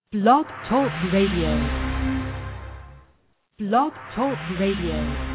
Blog Talk Radio. Blog Talk Radio.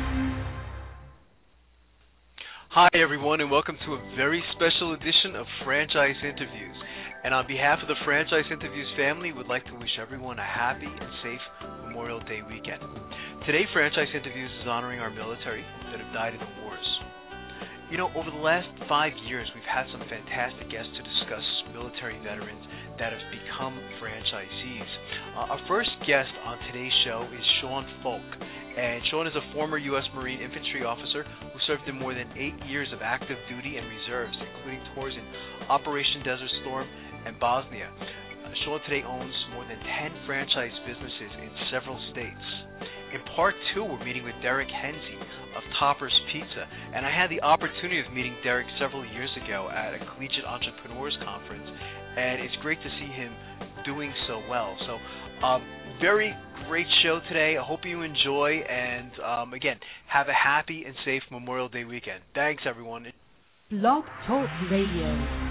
Hi, everyone, and welcome to a very special edition of Franchise Interviews. And on behalf of the Franchise Interviews family, we'd like to wish everyone a happy and safe Memorial Day weekend. Today, Franchise Interviews is honoring our military that have died in the wars. You know, over the last 5 years, we've had some fantastic guests to discuss military veterans that have become franchisees. Our first guest on today's show is Sean Falk. And Sean is a former U.S. Marine infantry officer who served in more than 8 years of active duty and reserves, including tours in Operation Desert Storm and Bosnia. Sean today owns more than 10 franchise businesses in several states. In part 2, we're meeting with Derek Henze of Topper's Pizza, and I had the opportunity of meeting Derek several years ago at a Collegiate Entrepreneurs Conference, and it's great to see him doing so well. So, very great show today. I hope you enjoy, and again, have a happy and safe Memorial Day weekend. Thanks, everyone. Blog Talk Radio.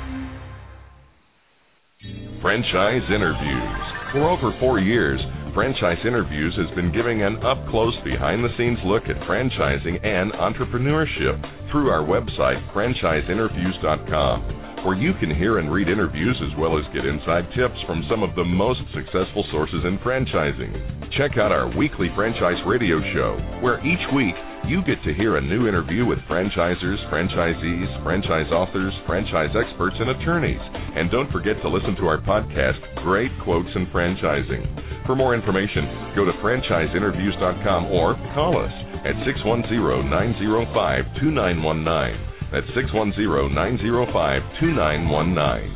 Franchise Interviews. For over 4 years, Franchise Interviews has been giving an up-close, behind-the-scenes look at franchising and entrepreneurship through our website, franchiseinterviews.com, where you can hear and read interviews as well as get inside tips from some of the most successful sources in franchising. Check out our weekly franchise radio show, where each week you get to hear a new interview with franchisers, franchisees, franchise authors, franchise experts, and attorneys. And don't forget to listen to our podcast, Great Quotes in Franchising. For more information, go to franchiseinterviews.com or call us at 610-905-2919. That's 610-905-2919.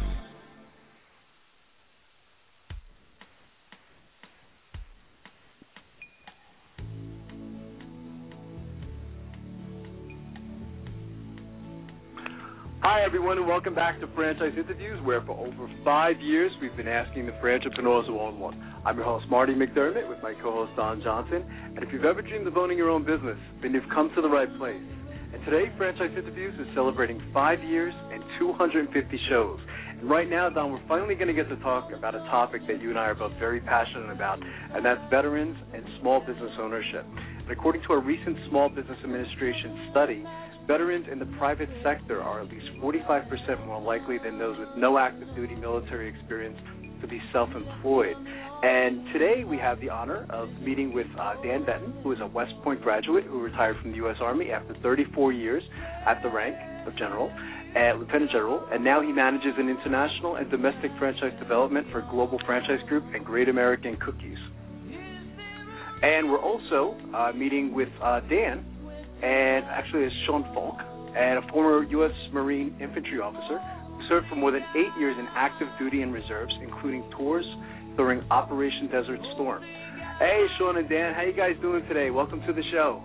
Hi, everyone, and welcome back to Franchise Interviews, where for over 5 years we've been asking the entrepreneurs who own one. I'm your host, Marty McDermott, with my co-host, Don Johnson. And if you've ever dreamed of owning your own business, then you've come to the right place. And today, Franchise Interviews is celebrating 5 years and 250 shows. And right now, Don, we're finally going to get to talk about a topic that you and I are both very passionate about, and that's veterans and small business ownership. And according to a recent Small Business Administration study, veterans in the private sector are at least 45% more likely than those with no active duty military experience to be self-employed. And today we have the honor of meeting with Dan Benton, who is a West Point graduate who retired from the U.S. Army after 34 years at the rank of Lieutenant General, and now he manages an international and domestic franchise development for Global Franchise Group and Great American Cookies. And we're also meeting with Dan, and actually is Sean Falk, and a former U.S. Marine infantry officer who served for more than 8 years in active duty and reserves, including tours during Operation Desert Storm. Hey, Sean and Dan, how you guys doing today? Welcome to the show.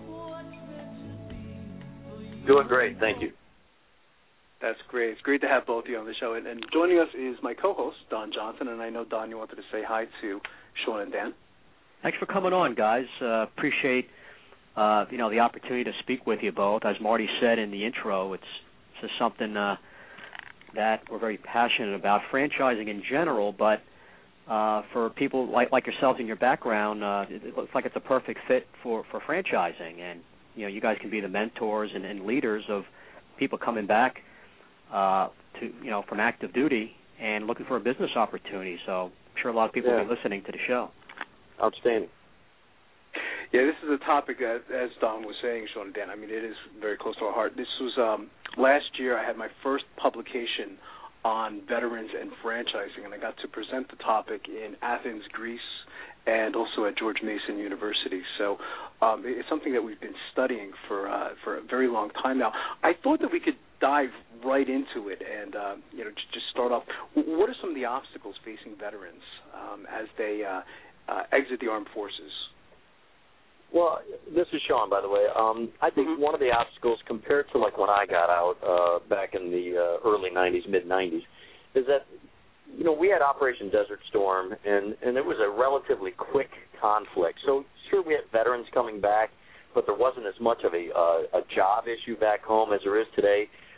Doing great, thank you. That's great. It's great to have both of you on the show. And joining us is my co-host, Don Johnson, and I know, Don, you wanted to say hi to Sean and Dan. Thanks for coming on, guys. Appreciate the opportunity to speak with you both. As Marty said in the intro, it's just something that we're very passionate about, franchising in general, but for people like yourselves in your background, it looks like it's a perfect fit for franchising. And, you guys can be the mentors and leaders of people coming back from active duty and looking for a business opportunity. So I'm sure a lot of people will be listening to the show. Outstanding. Yeah, this is a topic, as Don was saying, Sean and Dan, I mean, it is very close to our heart. This was last year I had my first publication on veterans and franchising, and I got to present the topic in Athens, Greece, and also at George Mason University. So it's something that we've been studying for a very long time now. I thought that we could dive right into it and, just start off. What are some of the obstacles facing veterans as they exit the armed forces? Well, this is Sean, by the way. I think one of the obstacles compared to like when I got out back in the early 90s, mid-90s, is that, we had Operation Desert Storm, and it was a relatively quick conflict. So, sure, we had veterans coming back, but there wasn't as much of a job issue back home as there is today.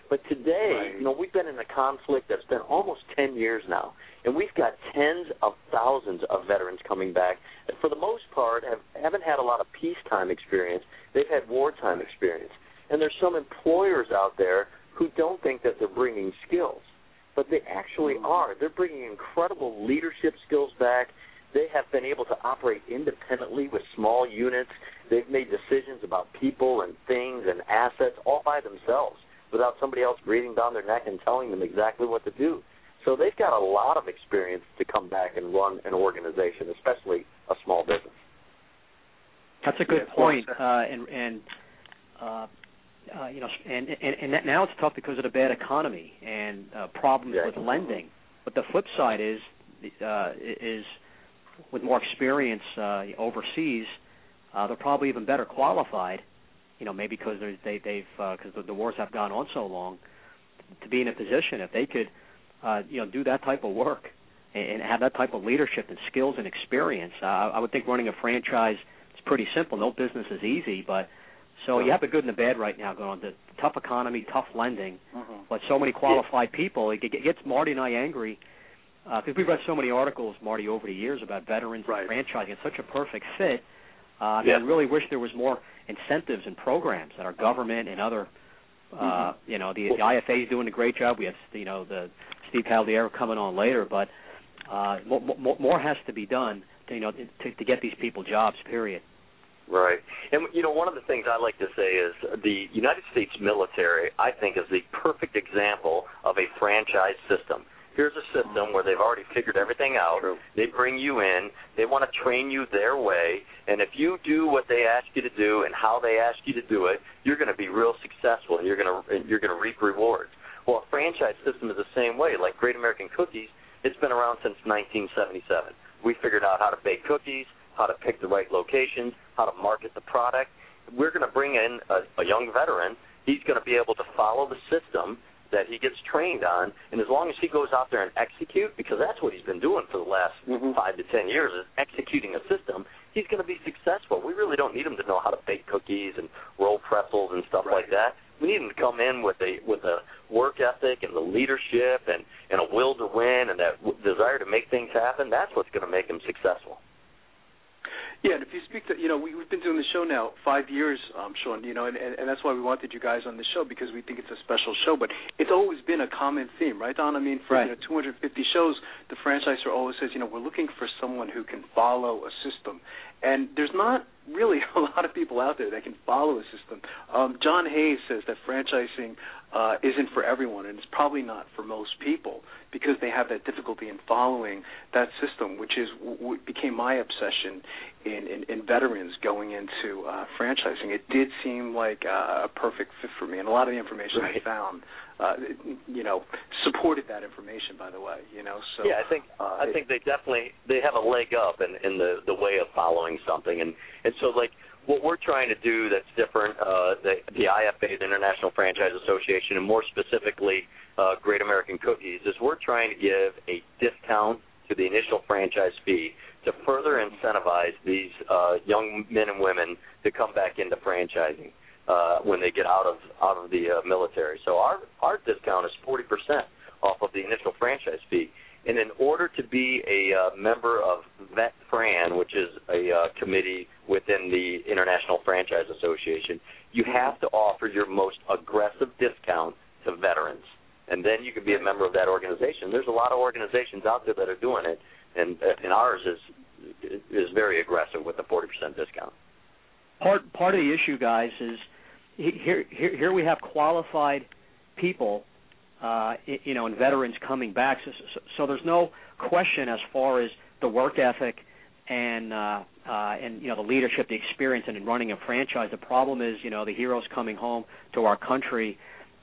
But today, we've been in a conflict that's been almost 10 years now, and we've got tens of thousands of veterans coming back that, for the most part, haven't had a lot of peacetime experience. They've had wartime experience. And there's some employers out there who don't think that they're bringing skills, but they actually are. They're bringing incredible leadership skills back. They have been able to operate independently with small units. They've made decisions about people and things and assets all by themselves without somebody else breathing down their neck and telling them exactly what to do. So they've got a lot of experience to come back and run an organization, especially a small business. That's a good point, and now it's tough because of the bad economy and problems with lending. But the flip side is with more experience overseas, they're probably even better qualified. Maybe because because the wars have gone on so long, to be in a position if they could, do that type of work and have that type of leadership and skills and experience. I would think running a franchise is pretty simple. No business is easy, but so you have the good and the bad right now going on. The tough economy, tough lending, but so many qualified people. It gets Marty and I angry because we've read so many articles, Marty, over the years about veterans and franchising. It's such a perfect fit. I really wish there was more incentives and programs that our government and other, the IFA is doing a great job. We have, the Steve Caldiero coming on later, but more has to be done, to get these people jobs, period. Right. And, one of the things I like to say is the United States military, I think, is the perfect example of a franchise system. Here's a system where they've already figured everything out. True. They bring you in. They want to train you their way. And if you do what they ask you to do and how they ask you to do it, you're going to be real successful, and you're going to reap rewards. Well, a franchise system is the same way. Like Great American Cookies, it's been around since 1977. We figured out how to bake cookies, how to pick the right locations, how to market the product. We're going to bring in a young veteran. He's going to be able to follow the system that he gets trained on, and as long as he goes out there and execute, because that's what he's been doing for the last 5 to 10 years, is executing a system, he's going to be successful. We really don't need him to know how to bake cookies and roll pretzels and stuff like that. We need him to come in with a work ethic and the leadership and a will to win and that desire to make things happen. That's what's going to make him successful. Yeah, and if you speak to, we've been doing the show now 5 years, Sean, and that's why we wanted you guys on the show, because we think it's a special show. But it's always been a common theme, right, Don? I mean, for 250 shows, the franchisor always says, we're looking for someone who can follow a system. And there's not really a lot of people out there that can follow a system. John Hayes says that franchising isn't for everyone, and it's probably not for most people because they have that difficulty in following that system, which is what became my obsession in veterans going into franchising. It did seem like a perfect fit for me, and a lot of the information I found, supported that information. By the way, So yeah, I think they have a leg up in the way of following something, and so like. What we're trying to do that's different, the IFA, the International Franchise Association, and more specifically Great American Cookies, is we're trying to give a discount to the initial franchise fee to further incentivize these young men and women to come back into franchising when they get out of the military. So our discount is 40% off of the initial franchise fee. And in order to be a member of VetFran, which is a committee within the International Franchise Association, you have to offer your most aggressive discount to veterans. And then you can be a member of that organization. There's a lot of organizations out there that are doing it, and ours is very aggressive with the 40% discount. Part of the issue, guys, is here we have qualified people and veterans coming back. So there's no question as far as the work ethic and the leadership, the experience in running a franchise. The problem is, the heroes coming home to our country,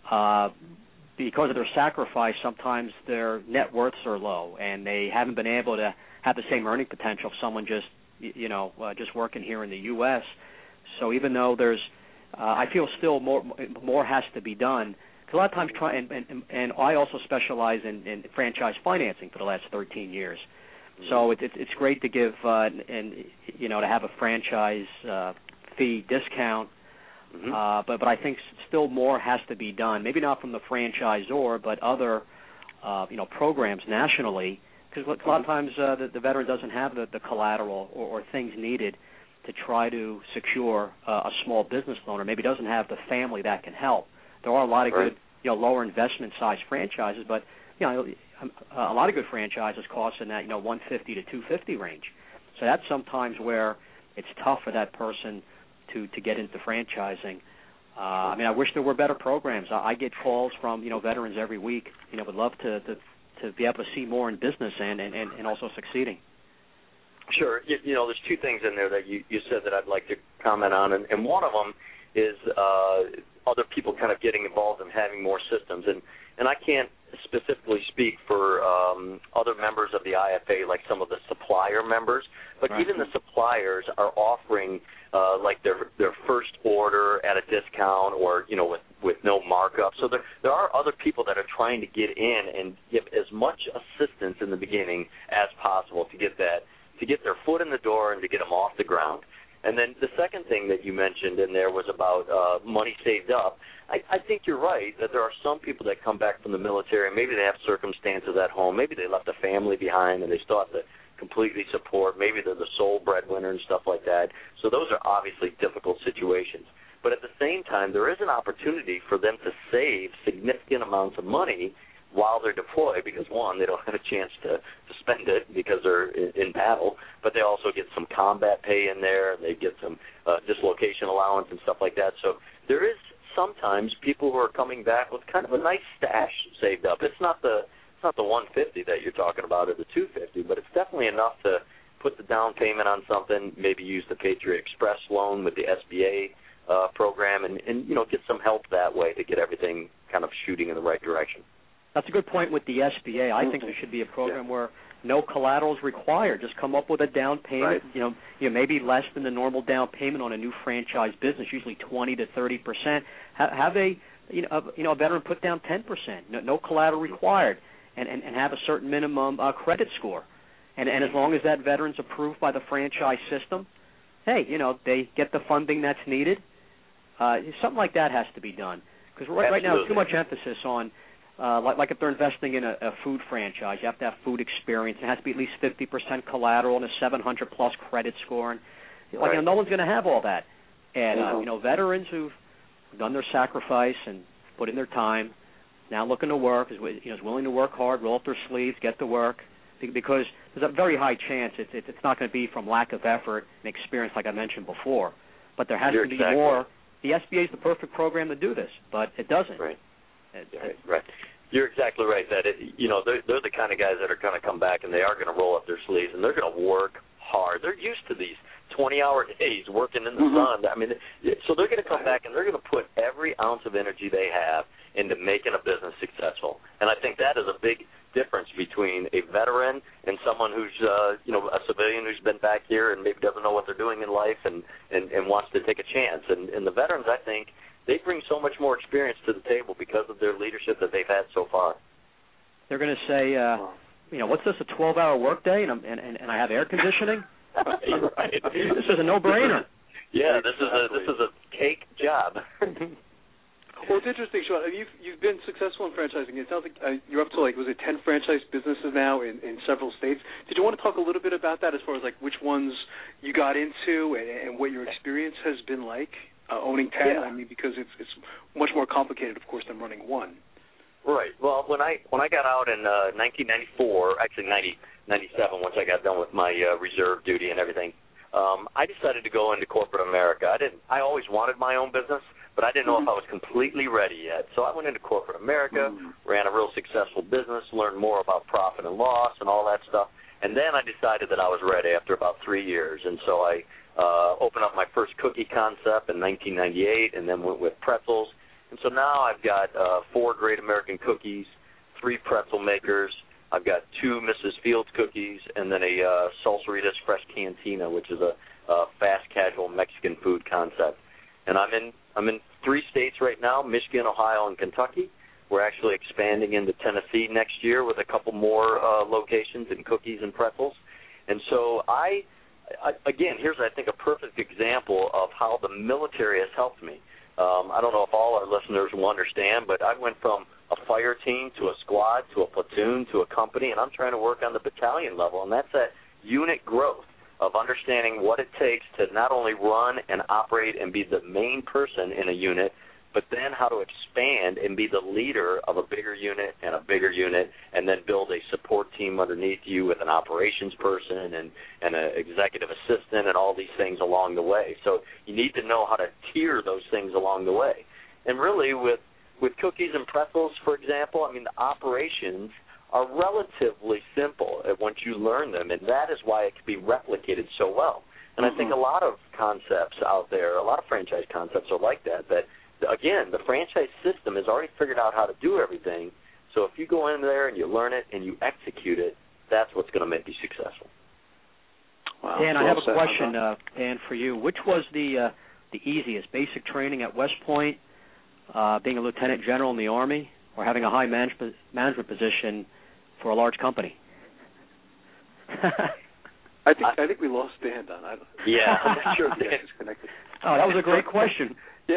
because of their sacrifice, sometimes their net worths are low, and they haven't been able to have the same earning potential of someone just working here in the U.S. So even though there's, I feel still more has to be done. A lot of times, and I also specialize in franchise financing for the last 13 years. So it's great to give to have a franchise fee discount. But I think still more has to be done. Maybe not from the franchisor, but other programs nationally, because a lot of times the veteran doesn't have the collateral or things needed to try to secure a small business loan, or maybe doesn't have the family that can help. There are a lot of good lower investment size franchises, but a lot of good franchises cost in that $150 to $250 range. So that's sometimes where it's tough for that person to get into franchising. I wish there were better programs. I get calls from veterans every week. Would love to be able to see more in business and also succeeding. Sure. There's two things in there that you said that I'd like to comment on, and one of them is other people kind of getting involved and having more systems. And I can't specifically speak for other members of the IFA, like some of the supplier members, but even the suppliers are offering like their first order at a discount or with no markup. So there are other people that are trying to get in and give as much assistance in the beginning as possible to get their foot in the door and to get them off the ground. And then the second thing that you mentioned in there was about money saved up. I think you're right that there are some people that come back from the military and maybe they have circumstances at home. Maybe they left a family behind and they still have to completely support. Maybe they're the sole breadwinner and stuff like that. So those are obviously difficult situations. But at the same time, there is an opportunity for them to save significant amounts of money while they're deployed because, one, they don't have a chance to spend it because they're in battle, but they also get some combat pay in there, and they get some dislocation allowance and stuff like that. So there is sometimes people who are coming back with kind of a nice stash saved up. It's not the 150 that you're talking about or the 250, but it's definitely enough to put the down payment on something, maybe use the Patriot Express loan with the SBA program and get some help that way to get everything kind of shooting in the right direction. That's a good point with the SBA. I think there should be a program where no collateral is required. Just come up with a down payment, maybe less than the normal down payment on a new franchise business, usually 20 to 30%. Have a veteran put down 10%, no collateral required, and have a certain minimum credit score. And as long as that veteran's approved by the franchise system, hey, they get the funding that's needed. Something like that has to be done. Because right now, too much emphasis on like if they're investing in a food franchise, you have to have food experience. It has to be at least 50% collateral and a 700-plus credit score. And no one's going to have all that. And veterans who've done their sacrifice and put in their time, now looking to work, is willing to work hard, roll up their sleeves, get to work, because there's a very high chance it's not going to be from lack of effort and experience, like I mentioned before. But there has to be more. The SBA is the perfect program to do this, but it doesn't. Right. Right. You're exactly right that they're the kind of guys that are going to come back and they are going to roll up their sleeves and they're going to work hard. They're used to these 20-hour days working in the sun. So they're going to come back and they're going to put every ounce of energy they have into making a business successful. And I think that is a big difference between a veteran and someone who's a civilian who's been back here and maybe doesn't know what they're doing in life and wants to take a chance. And the veterans, I think, they bring so much more experience to the table because of their leadership that they've had so far. They're going to say, what's this, a 12-hour workday and I have air conditioning? Right. This is a no-brainer. Yeah, this is a cake job. Well, it's interesting, Sean. You've been successful in franchising. It sounds like you're up to, was it 10 franchise businesses now in several states? Did you want to talk a little bit about that as far as, which ones you got into and what your experience has been like owning 10? Yeah. Because it's much more complicated, of course, than running one. Right. Well, when I got out in 1994, actually 97, once I got done with my reserve duty and everything, I decided to go into corporate America. I always wanted my own business, but I didn't know if I was completely ready yet. So I went into corporate America, ran a real successful business, learned more about profit and loss and all that stuff, and then I decided that I was ready after about 3 years. And so I opened up my first cookie concept in 1998 and then went with pretzels. And so now I've got 4 Great American Cookies, 3 pretzel makers. I've got 2 Mrs. Fields cookies, and then a Salsaritas Fresh Cantina, which is a fast casual Mexican food concept. And I'm in 3 states right now, Michigan, Ohio, and Kentucky. We're actually expanding into Tennessee next year with a couple more locations in cookies and pretzels. And so again, here's, I think, a perfect example of how the military has helped me. I don't know if all our listeners will understand, but I went from a fire team to a squad to a platoon to a company, and I'm trying to work on the battalion level, and that's that unit growth of understanding what it takes to not only run and operate and be the main person in a unit, but then how to expand and be the leader of a bigger unit, and then build a support team underneath you with an operations person and an executive assistant and all these things along the way. So you need to know how to tier those things along the way. And really with cookies and pretzels, for example, I mean, the operations are relatively simple once you learn them, and that is why it can be replicated so well. And I think a lot of concepts out there, a lot of franchise concepts are like that, again, the franchise system has already figured out how to do everything. So if you go in there and you learn it and you execute it, that's what's going to make you successful. Wow. Dan, I have a question, Dan, for you. Which was the easiest, basic training at West Point, being a lieutenant general in the Army, or having a high management position for a large company? I think we lost Dan, Don. Yeah, I'm not sure Dan's connected. Oh, that was a great question. Yeah,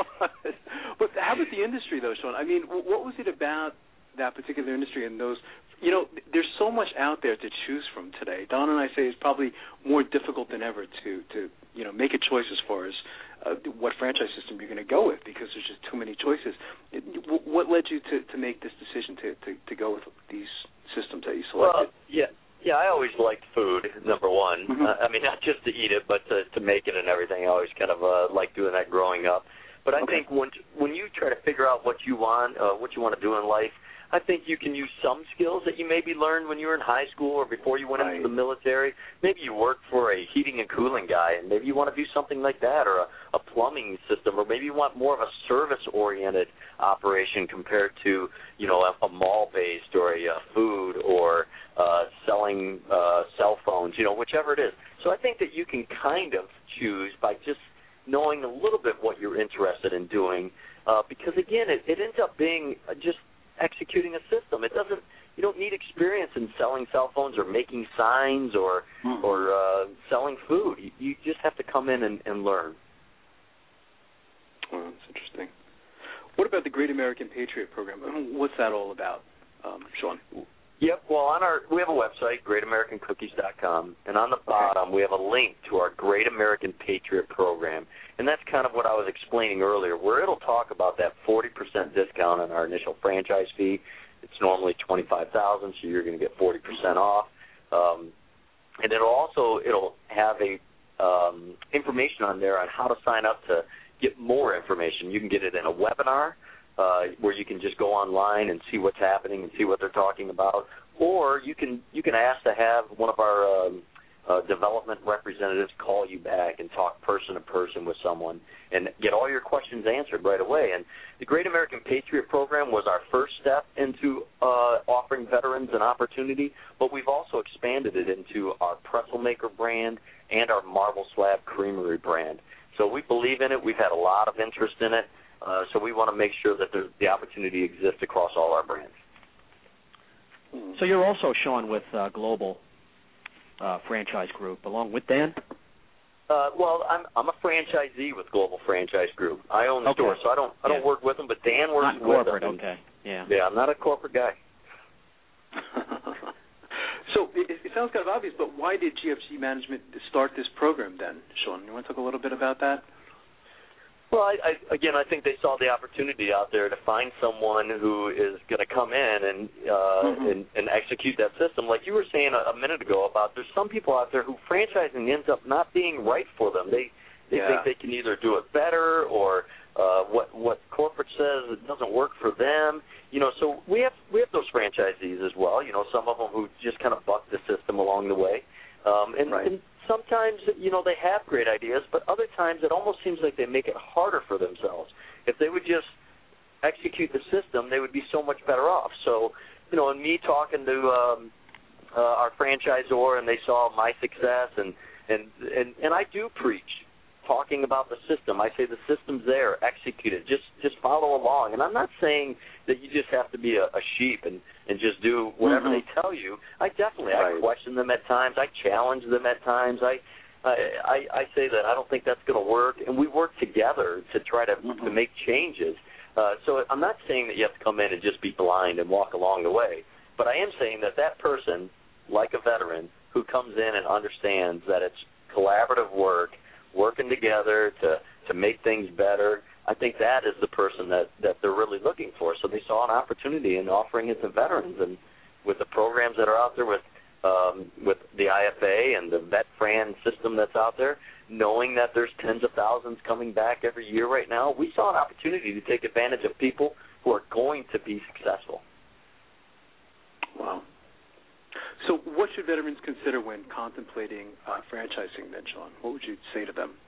but how about the industry, though, Sean? I mean, what was it about that particular industry and those? You know, there's so much out there to choose from today. Don and I say it's probably more difficult than ever to make a choice as far as what franchise system you're going to go with, because there's just too many choices. What led you to make this decision to go with these systems that you selected? Well, yeah, I always liked food, number one. I mean, not just to eat it, but to make it and everything. I always kind of liked doing that growing up. But I think when you try to figure out what you want to do in life, I think you can use some skills that you maybe learned when you were in high school or before you went into the military. Maybe you worked for a heating and cooling guy, and maybe you want to do something like that, or a plumbing system, or maybe you want more of a service-oriented operation compared to, a mall-based or a food or selling cell phones, whichever it is. So I think that you can kind of choose by just knowing a little bit what you're interested in doing, because, again, it ends up being just executing a system. You don't need experience in selling cell phones or making signs or selling food. You just have to come in and learn. Well, that's interesting. What about the Great American Patriot Program? What's that all about, Sean? Yep. Well, we have a website, GreatAmericanCookies.com, and on the bottom we have a link to our Great American Patriot Program, and that's kind of what I was explaining earlier, where it'll talk about that 40% discount on our initial franchise fee. It's normally $25,000, so you're going to get 40% off, and it'll have information on there on how to sign up to get more information. You can get it in a webinar, where you can just go online and see what's happening and see what they're talking about, or you can ask to have one of our development representatives call you back and talk person to person with someone and get all your questions answered right away. And the Great American Patriot Program was our first step into offering veterans an opportunity, but we've also expanded it into our Pretzel Maker brand and our Marble Slab Creamery brand. So we believe in it. We've had a lot of interest in it. So we want to make sure that the opportunity exists across all our brands. So you're also, Sean, with Global Franchise Group, along with Dan? Well, I'm a franchisee with Global Franchise Group. I own the store, so I don't work with them, but Dan works with them. Not corporate, them. Okay. Yeah. Yeah, I'm not a corporate guy. So it sounds kind of obvious, but why did GFG Management start this program then, Sean? You want to talk a little bit about that? Well, I think they saw the opportunity out there to find someone who is going to come in and execute that system. Like you were saying a minute ago about there's some people out there who franchising ends up not being right for them. They think they can either do it better or what corporate says it doesn't work for them. So we have those franchisees as well. Some of them who just kind of buck the system along the way. And sometimes, they have great ideas, but other times it almost seems like they make it harder for themselves. If they would just execute the system, they would be so much better off. So, and me talking to our franchisor, and they saw my success, and I do preach talking about the system. I say the system's there, execute it, just follow along. And I'm not saying that you just have to be a sheep and just do whatever they tell you. I question them at times. I challenge them at times. I say that I don't think that's going to work, and we work together to try to make changes. So I'm not saying that you have to come in and just be blind and walk along the way, but I am saying that that person, like a veteran, who comes in and understands that it's collaborative work, working together to make things better, I think that is the person that they're really looking for. So they saw an opportunity in offering it to veterans, and with the programs that are out there with the IFA and the VetFran system that's out there, knowing that there's tens of thousands coming back every year right now, we saw an opportunity to take advantage of people who are going to be successful. Wow. So what should veterans consider when contemplating franchising then, Sean? What would you say to them?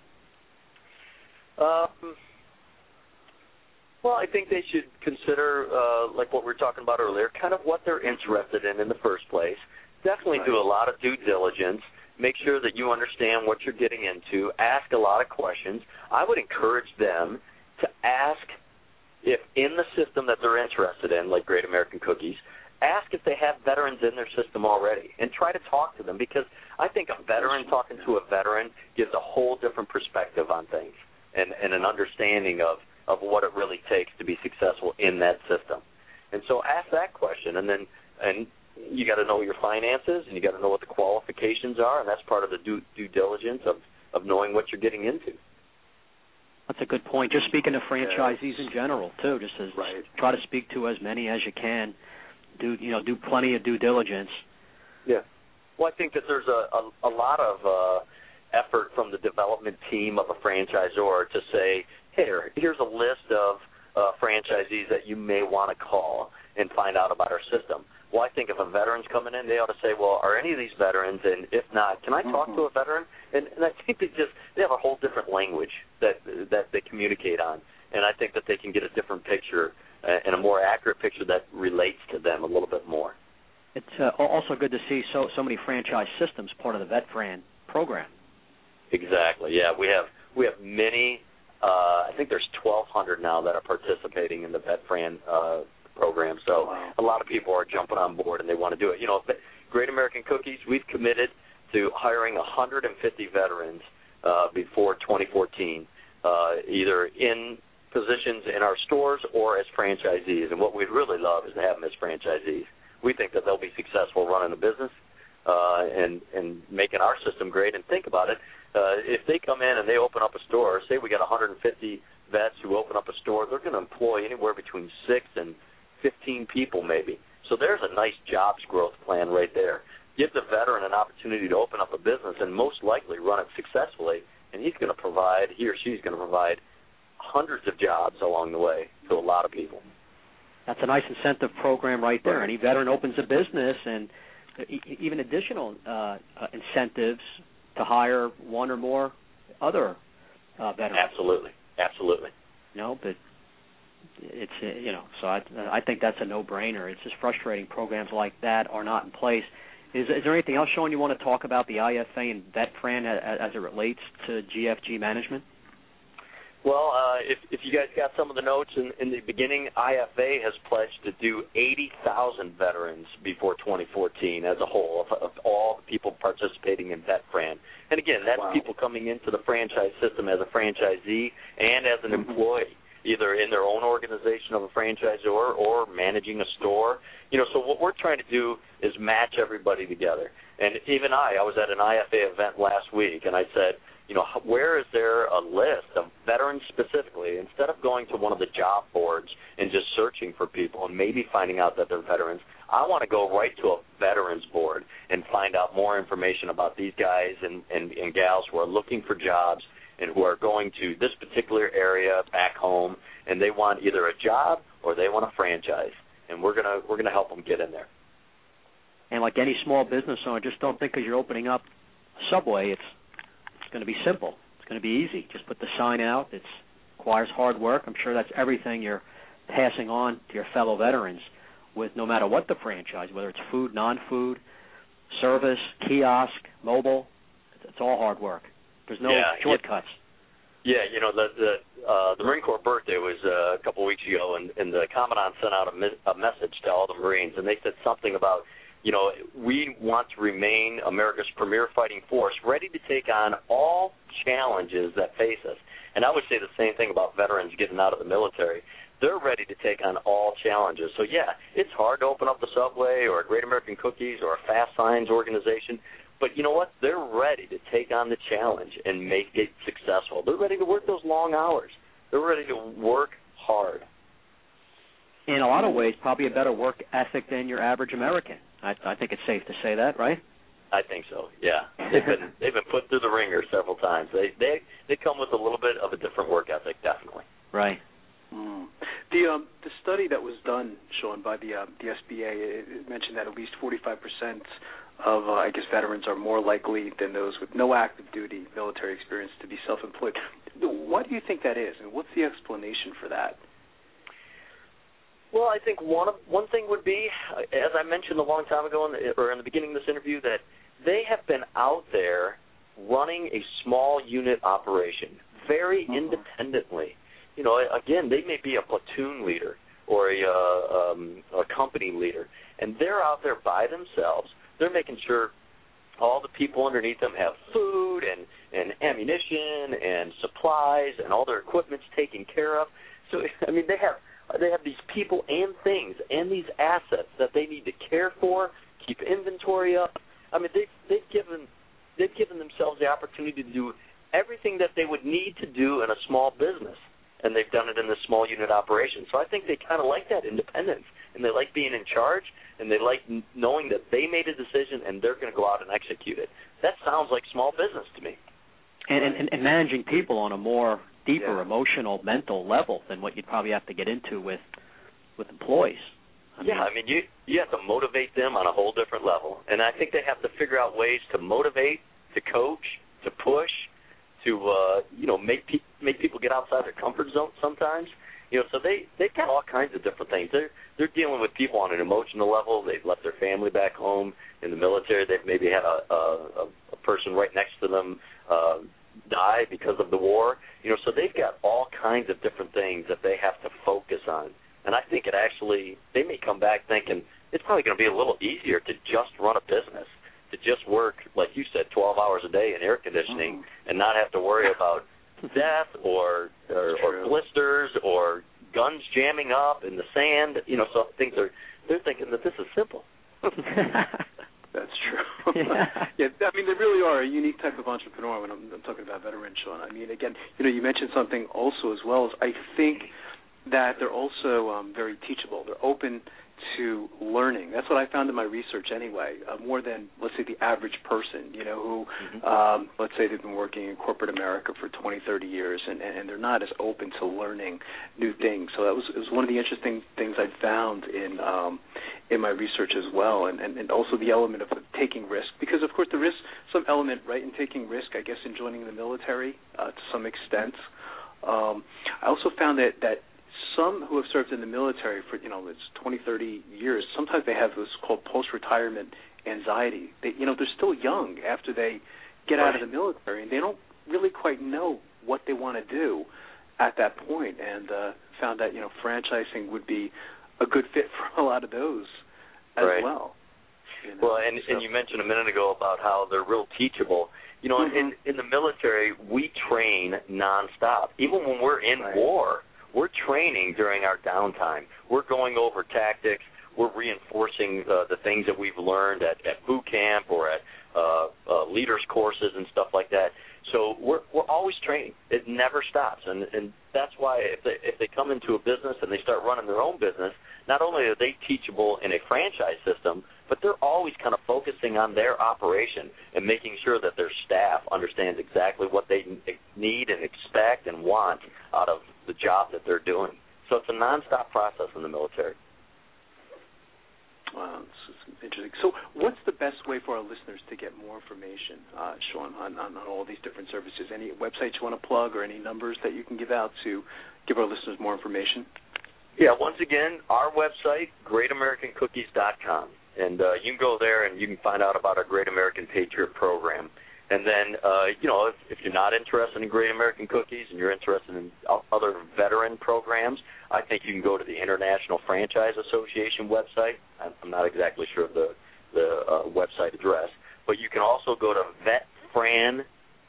Well, I think they should consider, like what we were talking about earlier, kind of what they're interested in the first place. Definitely do a lot of due diligence. Make sure that you understand what you're getting into. Ask a lot of questions. I would encourage them to ask if in the system that they're interested in, like Great American Cookies, ask if they have veterans in their system already and try to talk to them, because I think a veteran talking to a veteran gives a whole different perspective on things and an understanding of what it really takes to be successful in that system. And so ask that question, and you got to know your finances, and you got to know what the qualifications are, and that's part of the due diligence of knowing what you're getting into. That's a good point. Just speaking to franchisees in general, too, just as try to speak to as many as you can. Do plenty of due diligence. Yeah. Well, I think that there's a lot of effort from the development team of a franchisor to say, hey, here's a list of franchisees that you may want to call and find out about our system. Well, I think if a veteran's coming in, they ought to say, well, are any of these veterans, and if not, can I talk to a veteran? And I think they have a whole different language that they communicate on, and I think that they can get a different picture and a more accurate picture that relates to them a little bit more. It's also good to see so many franchise systems part of the VetFran program. Exactly. Yeah, we have many. I think there's 1,200 now that are participating in the VetFran program. So a lot of people are jumping on board and they want to do it. Great American Cookies, we've committed to hiring 150 veterans before 2014, either in positions in our stores or as franchisees. And what we'd really love is to have them as franchisees. We think that they'll be successful running a business and making our system great. And think about it. If they come in and they open up a store, say we got 150 vets who open up a store, they're going to employ anywhere between 6 and 15 people maybe. So there's a nice jobs growth plan right there. Give the veteran an opportunity to open up a business and most likely run it successfully, and he or she's going to provide hundreds of jobs along the way to a lot of people. That's a nice incentive program right there. Any veteran opens a business, and even additional incentives to hire one or more other veterans. Absolutely. But it's so I think that's a no-brainer. It's just frustrating programs like that are not in place. Is there anything else, Sean, you want to talk about the IFA and VetFran as it relates to GFG management? Well, if you guys got some of the notes in the beginning, IFA has pledged to do 80,000 veterans before 2014 as a whole of all the people participating in VetFran. And again, that's people coming into the franchise system as a franchisee and as an employee, either in their own organization of a franchisor or managing a store. So what we're trying to do is match everybody together. And even I was at an IFA event last week, and I said, where is there a list of veterans specifically, instead of going to one of the job boards and just searching for people and maybe finding out that they're veterans, I want to go right to a veterans board and find out more information about these guys and gals who are looking for jobs and who are going to this particular area back home, and they want either a job or they want a franchise, and we're gonna help them get in there. And like any small business owner, just don't think because you're opening up a Subway, it's going to be simple. It's going to be easy. Just put the sign out. It requires hard work. I'm sure that's everything you're passing on to your fellow veterans with no matter what the franchise, whether it's food, non-food, service, kiosk, mobile. It's all hard work. There's no shortcuts. Yeah, the Marine Corps birthday was a couple of weeks ago, and the Commandant sent out a message to all the Marines, and they said something about You know, we want to remain America's premier fighting force, ready to take on all challenges that face us. And I would say the same thing about veterans getting out of the military. They're ready to take on all challenges. So, yeah, it's hard to open up the Subway or a Great American Cookies or a Fast Signs organization. But you know what? They're ready to take on the challenge and make it successful. They're ready to work those long hours. They're ready to work hard. In a lot of ways, probably a better work ethic than your average American. I think it's safe to say that, right? I think so. Yeah, they've been put through the ringer several times. They come with a little bit of a different work ethic, definitely. Right. Mm. The study that was done, Sean, by the SBA, it mentioned that at least 45% of veterans are more likely than those with no active duty military experience to be self-employed. Why do you think that is, and what's the explanation for that? Well, I think one thing would be, as I mentioned a long time ago in the beginning of this interview, that they have been out there running a small unit operation very independently. You know, again, they may be a platoon leader or a company leader, and they're out there by themselves. They're making sure all the people underneath them have food and ammunition and supplies and all their equipment's taken care of. So, I mean, they have these people and things and these assets that they need to care for, keep inventory up. I mean, they've given themselves the opportunity to do everything that they would need to do in a small business, and they've done it in this small unit operation. So I think they kind of like that independence, and they like being in charge, and they like knowing that they made a decision and they're going to go out and execute it. That sounds like small business to me. And managing people on a more deeper emotional, mental level than what you'd probably have to get into with employees. I mean, you have to motivate them on a whole different level. And I think they have to figure out ways to motivate, to coach, to push, to make people get outside their comfort zone sometimes. You know, so they've got all kinds of different things. They're dealing with people on an emotional level. They've left their family back home in the military. They've maybe had a person right next to them die because of the war. You know, so they've got all kinds of different things that they have to focus on. And I think they may come back thinking it's probably going to be a little easier to just run a business, to just work, like you said, 12 hours a day in air conditioning and not have to worry about death or blisters or guns jamming up in the sand. You know, so they're thinking that this is simple. That's true. Yeah, I mean, they really are a unique type of entrepreneur when I'm talking about veterans, Sean. I mean, again, you mentioned something also as well as I think that they're also very teachable. They're open to learning. That's what I found in my research anyway, more than, let's say, the average person, who, let's say they've been working in corporate America for 20, 30 years, and they're not as open to learning new things. So it was one of the interesting things I found in my research as well, and also the element of taking risk, because, of course, there is some element, right, in taking risk, I guess, in joining the military to some extent. I also found that some who have served in the military for, it's 20, 30 years, sometimes they have this called post-retirement anxiety. They're still young after they get out of the military, and they don't really quite know what they want to do at that point, and found that, franchising would be a good fit for a lot of those as well. Well, and you mentioned a minute ago about how they're real teachable. In the military, we train nonstop. Even when we're in war, we're training during our downtime. We're going over tactics. We're reinforcing the things that we've learned at boot camp or at leaders courses and stuff like that. So we're always training. It never stops, and that's why if they come into a business and they start running their own business, not only are they teachable in a franchise system, but they're always kind of focusing on their operation and making sure that their staff understands exactly what they need and expect and want out of the job that they're doing. So it's a nonstop process in the military. Wow, it's interesting. So what's the best way for our listeners to get more information, Sean, on all these different services? Any websites you want to plug or any numbers that you can give out to give our listeners more information? Yeah, once again, our website, GreatAmericanCookies.com. And you can go there and you can find out about our Great American Patriot Program. And then, if you're not interested in Great American Cookies and you're interested in other veteran programs, I think you can go to the International Franchise Association website. I'm not exactly sure of the website address. But you can also go to vetfran.org.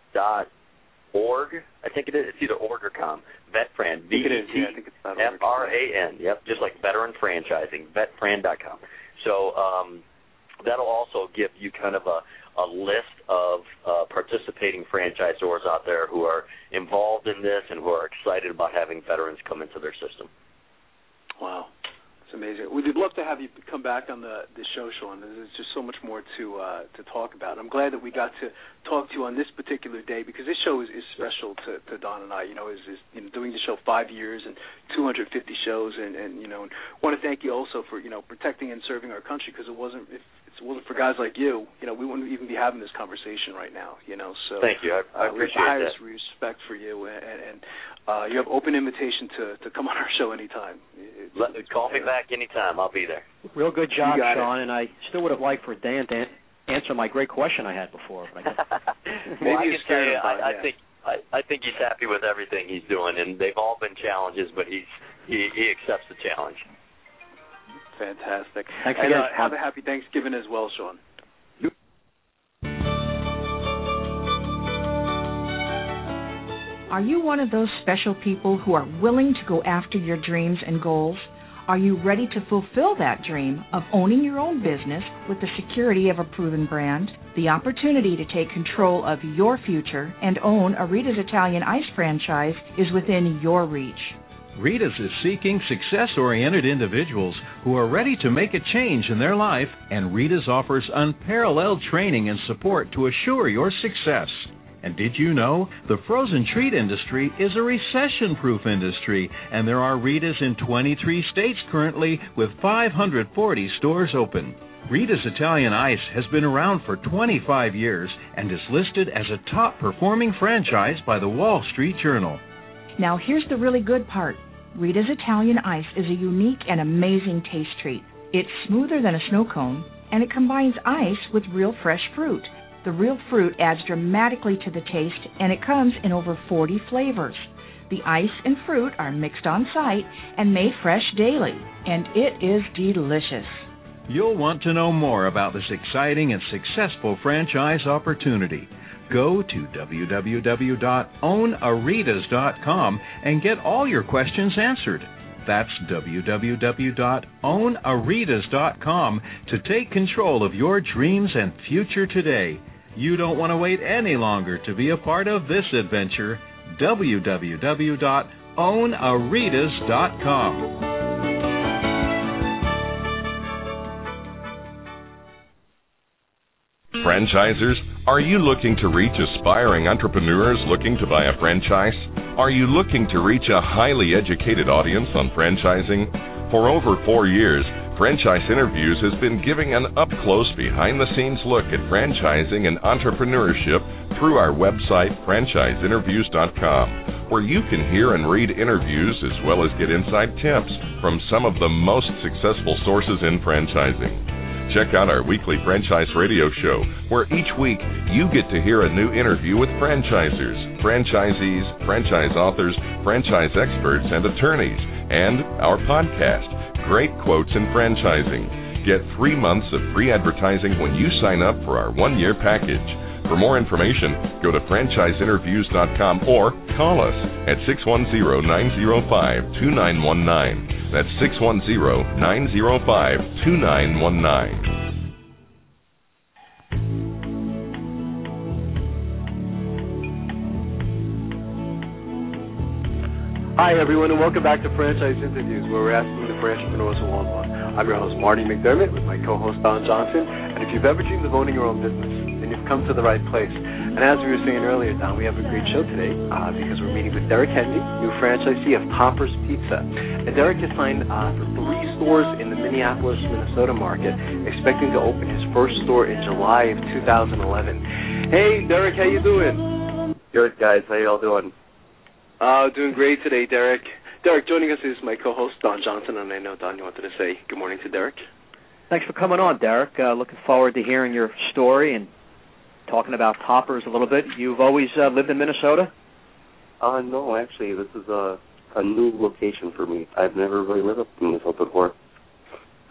I think it is. It's either org or com. Vetfran. VETFRAN. Yep, just like veteran franchising. Vetfran.com. So that'll also give you kind of a list of participating franchisors out there who are involved in this and who are excited about having veterans come into their system. Wow. It's amazing. We'd love to have you come back on the show, Sean. There's just so much more to talk about. I'm glad that we got to talk to you on this particular day because this show is special to Don and I. Is doing the show 5 years and 250 shows, and want to thank you also for protecting and serving our country because if it wasn't for guys like you, we wouldn't even be having this conversation right now. So thank you. I appreciate that. We have the highest respect for you, and you have open invitation to come on our show anytime. Call me back anytime. I'll be there. Real good job, Sean, and I still would have liked for Dan to answer my great question I had before. But I think he's happy with everything he's doing, and they've all been challenges, but he accepts the challenge. Fantastic. Thanks and again. Have a happy Thanksgiving as well, Sean. Are you one of those special people who are willing to go after your dreams and goals? Are you ready to fulfill that dream of owning your own business with the security of a proven brand? The opportunity to take control of your future and own a Rita's Italian Ice franchise is within your reach. Rita's is seeking success-oriented individuals who are ready to make a change in their life, and Rita's offers unparalleled training and support to assure your success. And did you know the frozen treat industry is a recession-proof industry, and there are Rita's in 23 states currently with 540 stores open. Rita's Italian Ice has been around for 25 years and is listed as a top-performing franchise by the Wall Street Journal. Now here's the really good part. Rita's Italian Ice is a unique and amazing taste treat. It's smoother than a snow cone, and it combines ice with real fresh fruit. The real fruit adds dramatically to the taste, and it comes in over 40 flavors. The ice and fruit are mixed on site and made fresh daily, and it is delicious. You'll want to know more about this exciting and successful franchise opportunity. Go to www.ownaritas.com and get all your questions answered. That's www.ownaritas.com to take control of your dreams and future today. You don't want to wait any longer to be a part of this adventure. www.ownaritas.com. Franchisers, are you looking to reach aspiring entrepreneurs looking to buy a franchise? Are you looking to reach a highly educated audience on franchising? For over 4 years, Franchise Interviews has been giving an up-close, behind-the-scenes look at franchising and entrepreneurship through our website, franchiseinterviews.com, where you can hear and read interviews as well as get inside tips from some of the most successful sources in franchising. Check out our weekly franchise radio show, where each week you get to hear a new interview with franchisers, franchisees, franchise authors, franchise experts, and attorneys, and our podcast, Great Quotes in Franchising. Get 3 months of free advertising when you sign up for our 1-year package. For more information, go to franchiseinterviews.com or call us at 610-905-2919. That's 610-905-2919. Hi, everyone, and welcome back to Franchise Interviews, where we're asking the entrepreneurs who want one. I'm your host, Marty McDermott, with my co-host, Don Johnson. And if you've ever dreamed of owning your own business, then you've come to the right place. And as we were saying earlier, Don, we have a great show today because we're meeting with Derek Hendy, new franchisee of Topper's Pizza. And Derek has signed for 3 stores in the Minneapolis, Minnesota market, expecting to open his first store in July of 2011. Hey, Derek, how you doing? Good, guys. How y'all doing? Doing great today, Derek. Derek, joining us is my co-host, Don Johnson, and I know, Don, you wanted to say good morning to Derek. Thanks for coming on, Derek. Looking forward to hearing your story and talking about Toppers a little bit. You've always lived in Minnesota? No, actually, this is a new location for me. I've never really lived up in Minnesota before.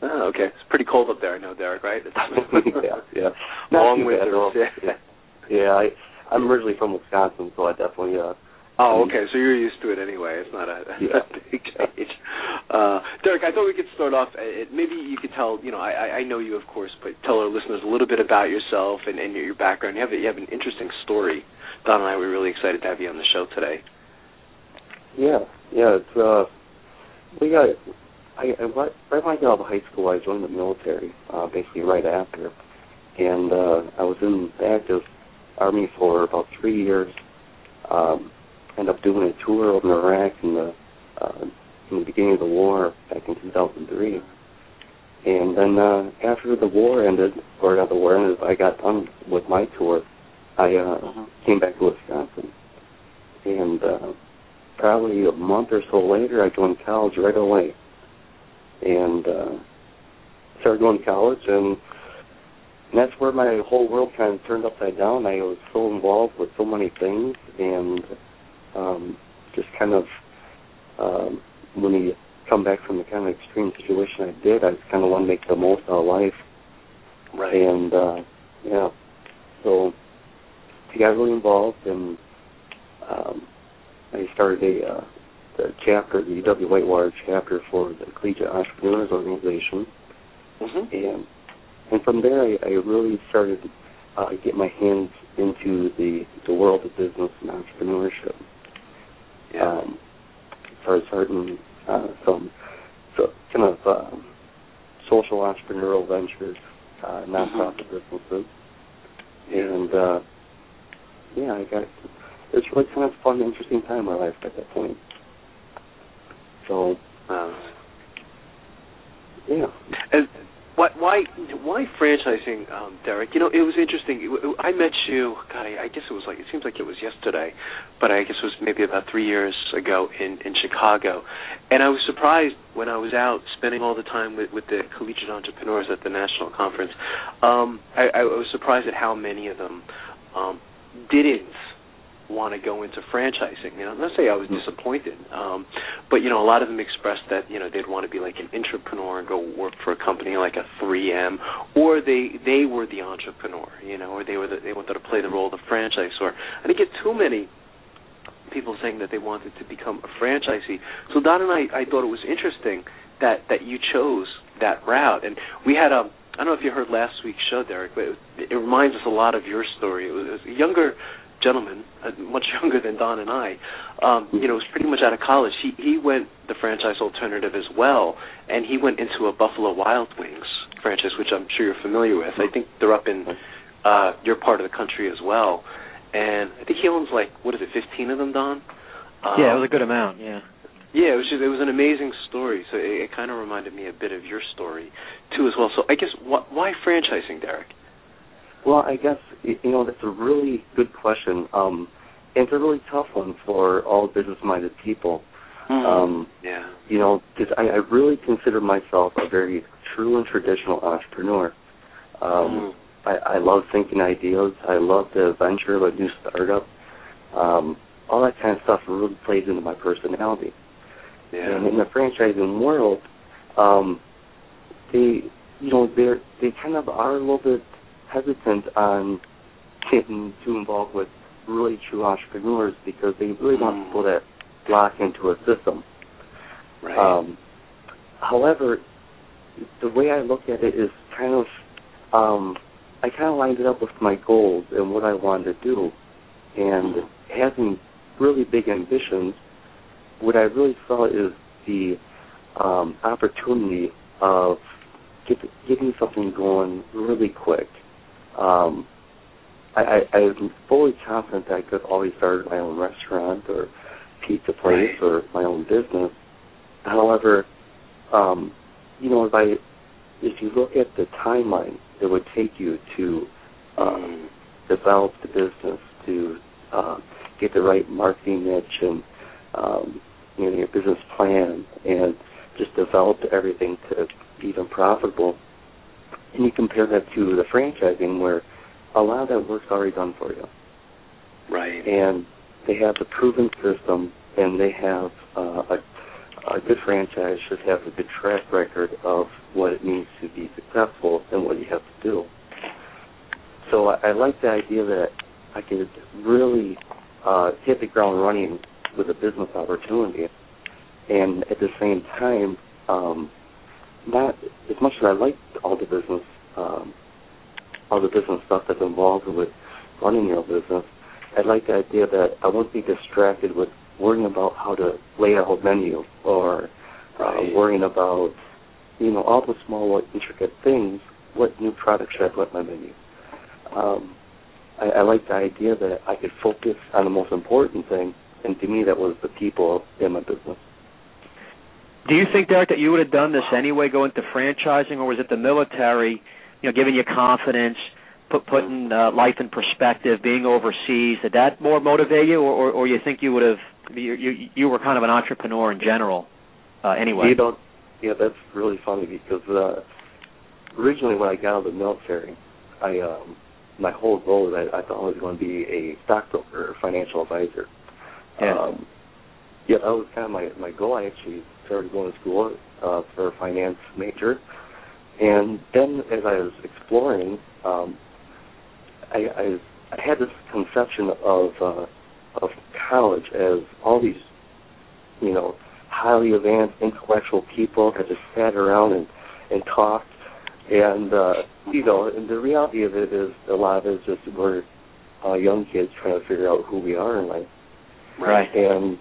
Oh, okay. It's pretty cold up there, I know, Derek, right? yeah. Long winters. Yeah, I'm originally from Wisconsin, so I definitely... Oh, okay. So you're used to it anyway. It's not a big change. Derek, I thought we could start off. Maybe you could tell. I know you, of course, but tell our listeners a little bit about yourself and your background. You have an interesting story. Don and I were really excited to have you on the show today. Yeah. It's right when I got out of high school, I joined the military. Basically, right after, and I was in the active Army for about 3 years. Ended up doing a tour over Iraq in the beginning of the war back in 2003. And then after the war ended, I got done with my tour. I came back to Wisconsin. And probably a month or so later, I joined college right away. And started going to college, and that's where my whole world kind of turned upside down. I was so involved with so many things, and just kind of, when you come back from the kind of extreme situation I did, I just kind of want to make the most out of life. Right. And, so I got really involved, and I started the chapter, the UW Whitewater chapter for the Collegiate Entrepreneurs Organization. Mm-hmm. And from there, I really started get my hands into the world of business and entrepreneurship. Yeah. Started starting some kind of social entrepreneurial ventures, nonprofit businesses, and it was really kind of a fun, interesting time in my life at that point. So, yeah. Why franchising, Derek? It was interesting. I met you, God, I guess it seems like it was yesterday, but I guess it was maybe about 3 years ago in Chicago. And I was surprised when I was out spending all the time with the collegiate entrepreneurs at the national conference. I was surprised at how many of them didn't want to go into franchising. I'm not saying I was disappointed, but a lot of them expressed that they'd want to be like an entrepreneur and go work for a company like a 3M, or they were the entrepreneur, or they wanted to play the role of the franchisor. I didn't get too many people saying that they wanted to become a franchisee. So Don and I thought it was interesting that you chose that route, and we had I don't know if you heard last week's show, Derek, but it reminds us a lot of your story. It was a younger gentleman, much younger than Don and I, was pretty much out of college. He went the franchise alternative as well, and he went into a Buffalo Wild Wings franchise, which I'm sure you're familiar with. I think they're up in your part of the country as well. And I think he owns 15 of them, Don? Yeah, it was a good amount, yeah. Yeah, it was an amazing story, so it kind of reminded me a bit of your story, too, as well. So I guess, why franchising, Derek? Well, I guess, that's a really good question. And it's a really tough one for all business-minded people. Yeah. Because I really consider myself a very true and traditional entrepreneur. I love thinking ideas. I love the venture of a new startup. All that kind of stuff really plays into my personality. Yeah. And in the franchising world, they kind of are a little bit hesitant on getting too involved with really true entrepreneurs because they really want people that lock into a system. Right. However, the way I look at it is kind of, I kind of lined it up with my goals and what I wanted to do. And having really big ambitions, what I really saw is the opportunity of getting something going really quick. I'm fully confident that I could always start my own restaurant or pizza place or my own business. However, if you look at the timeline it would take you to develop the business, to get the right marketing niche and your business plan, and just develop everything to be even profitable. And you compare that to the franchising, where a lot of that work's already done for you. Right. And they have the proven system, and they have a good franchise should have a good track record of what it means to be successful and what you have to do. So I like the idea that I could really hit the ground running with a business opportunity, and at the same time, not as much as I like all the business stuff that's involved with running your business, I like the idea that I won't be distracted with worrying about how to lay out a menu or worrying about, all the small, intricate things. What new product should I put in my menu? I like the idea that I could focus on the most important thing, and to me that was the people in my business. Do you think, Derek, that you would have done this anyway, go into franchising, or was it the military, giving you confidence, putting life in perspective, being overseas? Did that more motivate you, or you think you would have? You were kind of an entrepreneur in general, anyway. Yeah, that's really funny because originally when I got out of the military, my whole goal was I thought I was going to be a stockbroker or financial advisor. That was kind of my goal. I actually started going to school for a finance major, and then as I was exploring, I had this conception of college as all these, highly advanced intellectual people that just sat around and talked, and and the reality of it is a lot of it is just we're young kids trying to figure out who we are in life. Right. And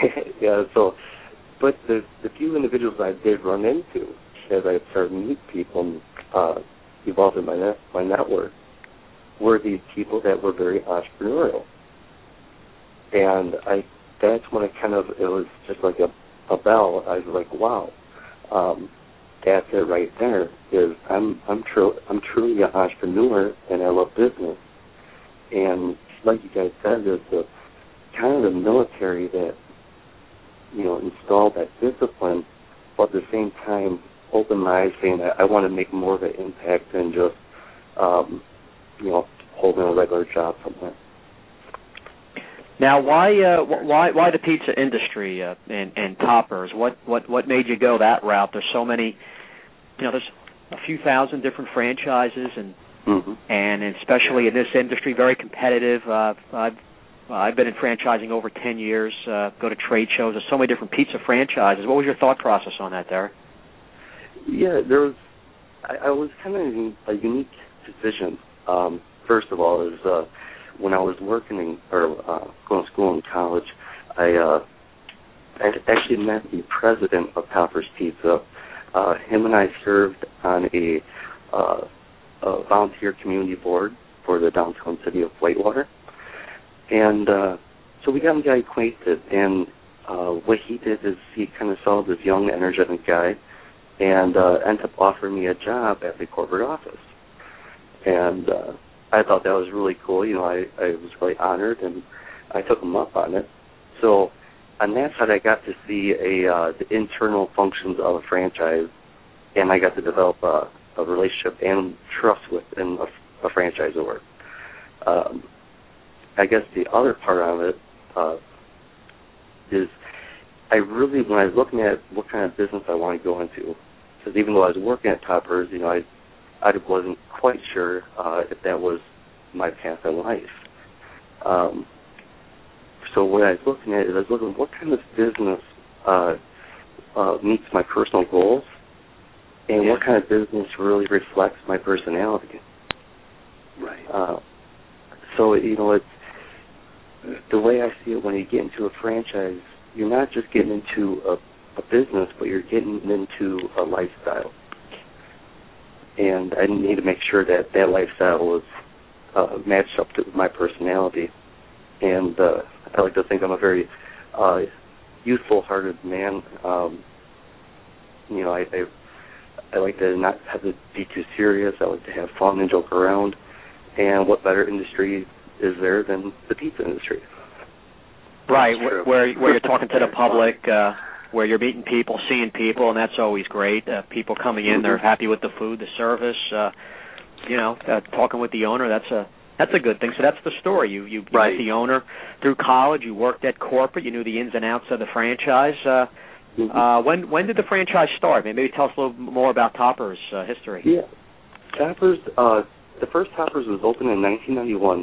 but the few individuals I did run into as I started to meet people and evolved in my network were these people that were very entrepreneurial. And that's when it was just like a bell. I was like, wow, that's it right there. Is I'm truly an entrepreneur and I love business. And like you guys said, it's the kind of the military that installed that discipline, but at the same time opened my eyes, saying that I want to make more of an impact than just holding a regular job somewhere. Now, why the pizza industry and toppers? What made you go that route? There's so many, there's a few thousand different franchises, and especially in this industry, very competitive. I've been in franchising over 10 years. Go to trade shows. There's so many different pizza franchises. What was your thought process on that, Derek? Yeah, I was kind of in a unique position. First of all, is when I was working going to school in college, I actually met the president of Toppers Pizza. Him and I served on a volunteer community board for the downtown city of Whitewater. And so we got acquainted, and what he did is he kind of saw this young, energetic guy and ended up offering me a job at the corporate office. And I thought that was really cool. I was really honored, and I took him up on it. So on that side, I got to see the internal functions of a franchise, and I got to develop a relationship and trust within a franchisor. I guess the other part of it is I really, when I was looking at what kind of business I want to go into, because even though I was working at Toppers, I wasn't quite sure if that was my path in life. So what I was looking at is what kind of business meets my personal goals, and what kind of business really reflects my personality. Right. So it's the way I see it. When you get into a franchise, you're not just getting into a business, but you're getting into a lifestyle. And I need to make sure that lifestyle was matched up to my personality. And I like to think I'm a very youthful-hearted man. I like to not have to be too serious. I like to have fun and joke around. And what better industry is there than the pizza industry? Right, where you're talking to the public, where you're meeting people, seeing people, and that's always great. People coming in, they're happy with the food, the service. Talking with the owner, that's a good thing. So that's the story. You met the owner through college. You worked at corporate. You knew the ins and outs of the franchise. Mm-hmm. When did the franchise start? Maybe tell us a little more about Toppers' history. Yeah, Toppers. The first Toppers was opened in 1991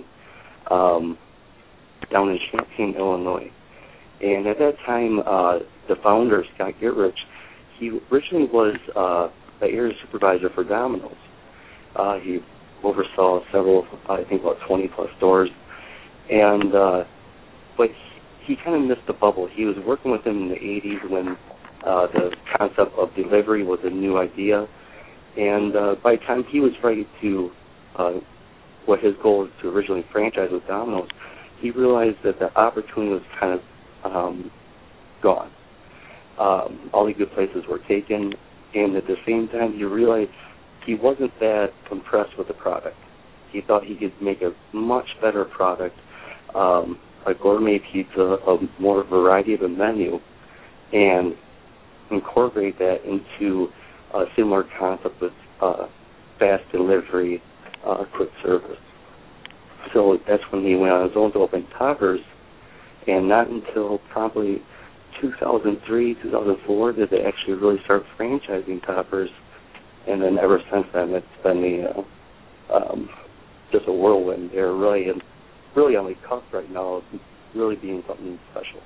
down in Champaign, Illinois. And at that time, the founder, Scott Gitrich, he originally was the area supervisor for Domino's. He oversaw several, I think about 20-plus stores. And but he kind of missed the bubble. He was working with them in the 80s when the concept of delivery was a new idea. And by the time he was ready to, what his goal was to originally franchise with Domino's, he realized that the opportunity was kind of gone. All the good places were taken, and at the same time, he realized he wasn't that impressed with the product. He thought he could make a much better product, a gourmet pizza, a more variety of a menu, and incorporate that into a similar concept with fast delivery, quick service. So that's when he went on his own to open Toppers, and not until probably 2003, 2004 did they actually really start franchising Toppers, and then ever since then it's been just a whirlwind. They're really on the cusp right now of really being something special.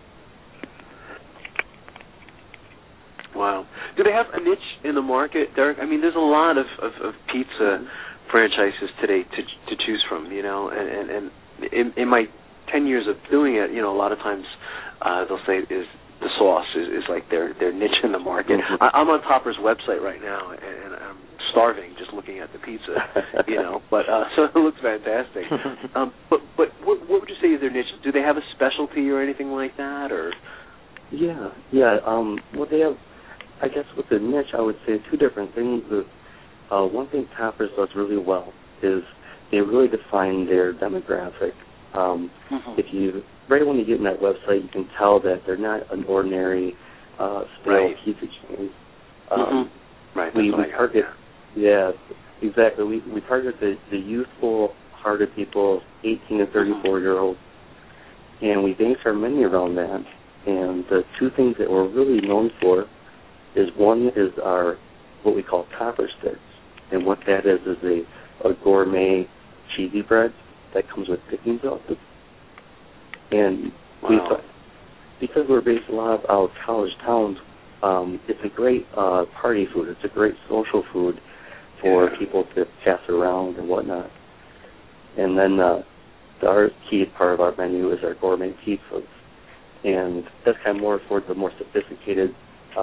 Wow. Do they have a niche in the market, Derek? I mean, there's a lot of pizza franchises today to choose from, you know, and in my 10 years of doing it, you know, a lot of times they'll say is the sauce is like their niche in the market. Mm-hmm. I'm on Toppers' website right now, and I'm starving just looking at the pizza, you know. But so it looks fantastic. But what would you say is their niche? Do they have a specialty or anything like that, or? Yeah. Well, they have. I guess with the niche, I would say two different things. One thing Toppers does really well is they really define their demographic. If you right when you get in that website, you can tell that they're not an ordinary stale pizza chain. Right. We target. Yeah, exactly. We target the youthful-hearted people, 18 to 34-year-olds, and we base our menu around that. And the two things that we're really known for is one is our what we call Topper sticks, and what that is a gourmet cheesy bread that comes with dipping sauces. And because we're based a lot out of college towns, it's a great party food. It's a great social food for people to pass around and whatnot. And then our key part of our menu is our gourmet pizzas, and that's kind of more for the more sophisticated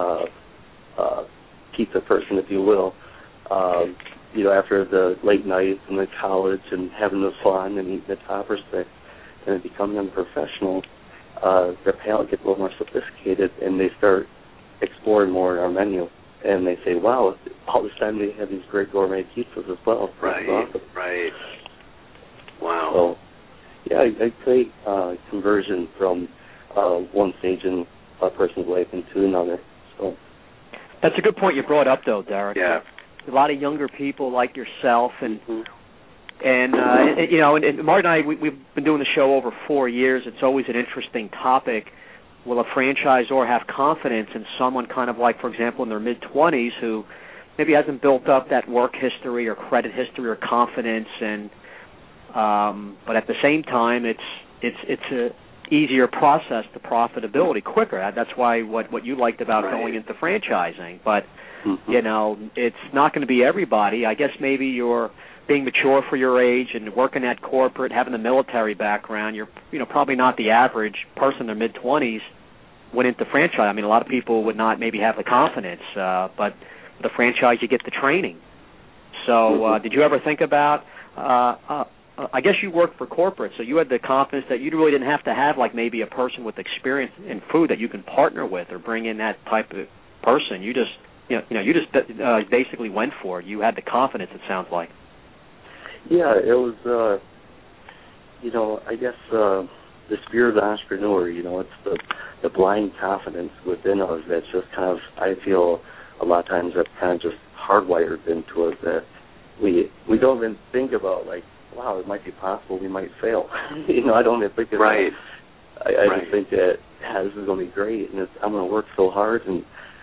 pizza person, if you will. You know, after the late nights and the college and having the fun and eating the Topper stick, and becoming them professional, their palate gets a little more sophisticated, and they start exploring more in our menu. And they say, wow, all this time they have these great gourmet pizzas as well. Right, awesome. Right. Wow. So, yeah, I'd say conversion from one stage in a person's life into another. So that's a good point you brought up, though, Derek. Yeah. A lot of younger people like yourself, and you know, and Mark and I, we've been doing the show over 4 years. It's always an interesting topic. Will a franchisor have confidence in someone kind of like, for example, in their mid-20s who maybe hasn't built up that work history or credit history or confidence, and but at the same time, it's a easier process to profitability, quicker. That's why what you liked about going into franchising. But you know, it's not going to be everybody. I guess maybe you're being mature for your age and working at corporate, having the military background. You're probably not the average person in their mid-20s went into franchise. I mean, a lot of people would not maybe have the confidence, but the franchise you get the training. So did you ever think about? I guess you worked for corporate, so you had the confidence that you really didn't have to have like maybe a person with experience in food that you can partner with or bring in that type of person. You just basically went for it. You had the confidence, it sounds like. Yeah, it was, I guess the spirit of the entrepreneur, it's the blind confidence within us that's just kind of, I feel a lot of times that's kind of just hardwired into us that we don't even think about, like, wow, it might be possible we might fail. I don't even think of that. I just think that yeah, this is going to be great, and I'm going to work so hard, and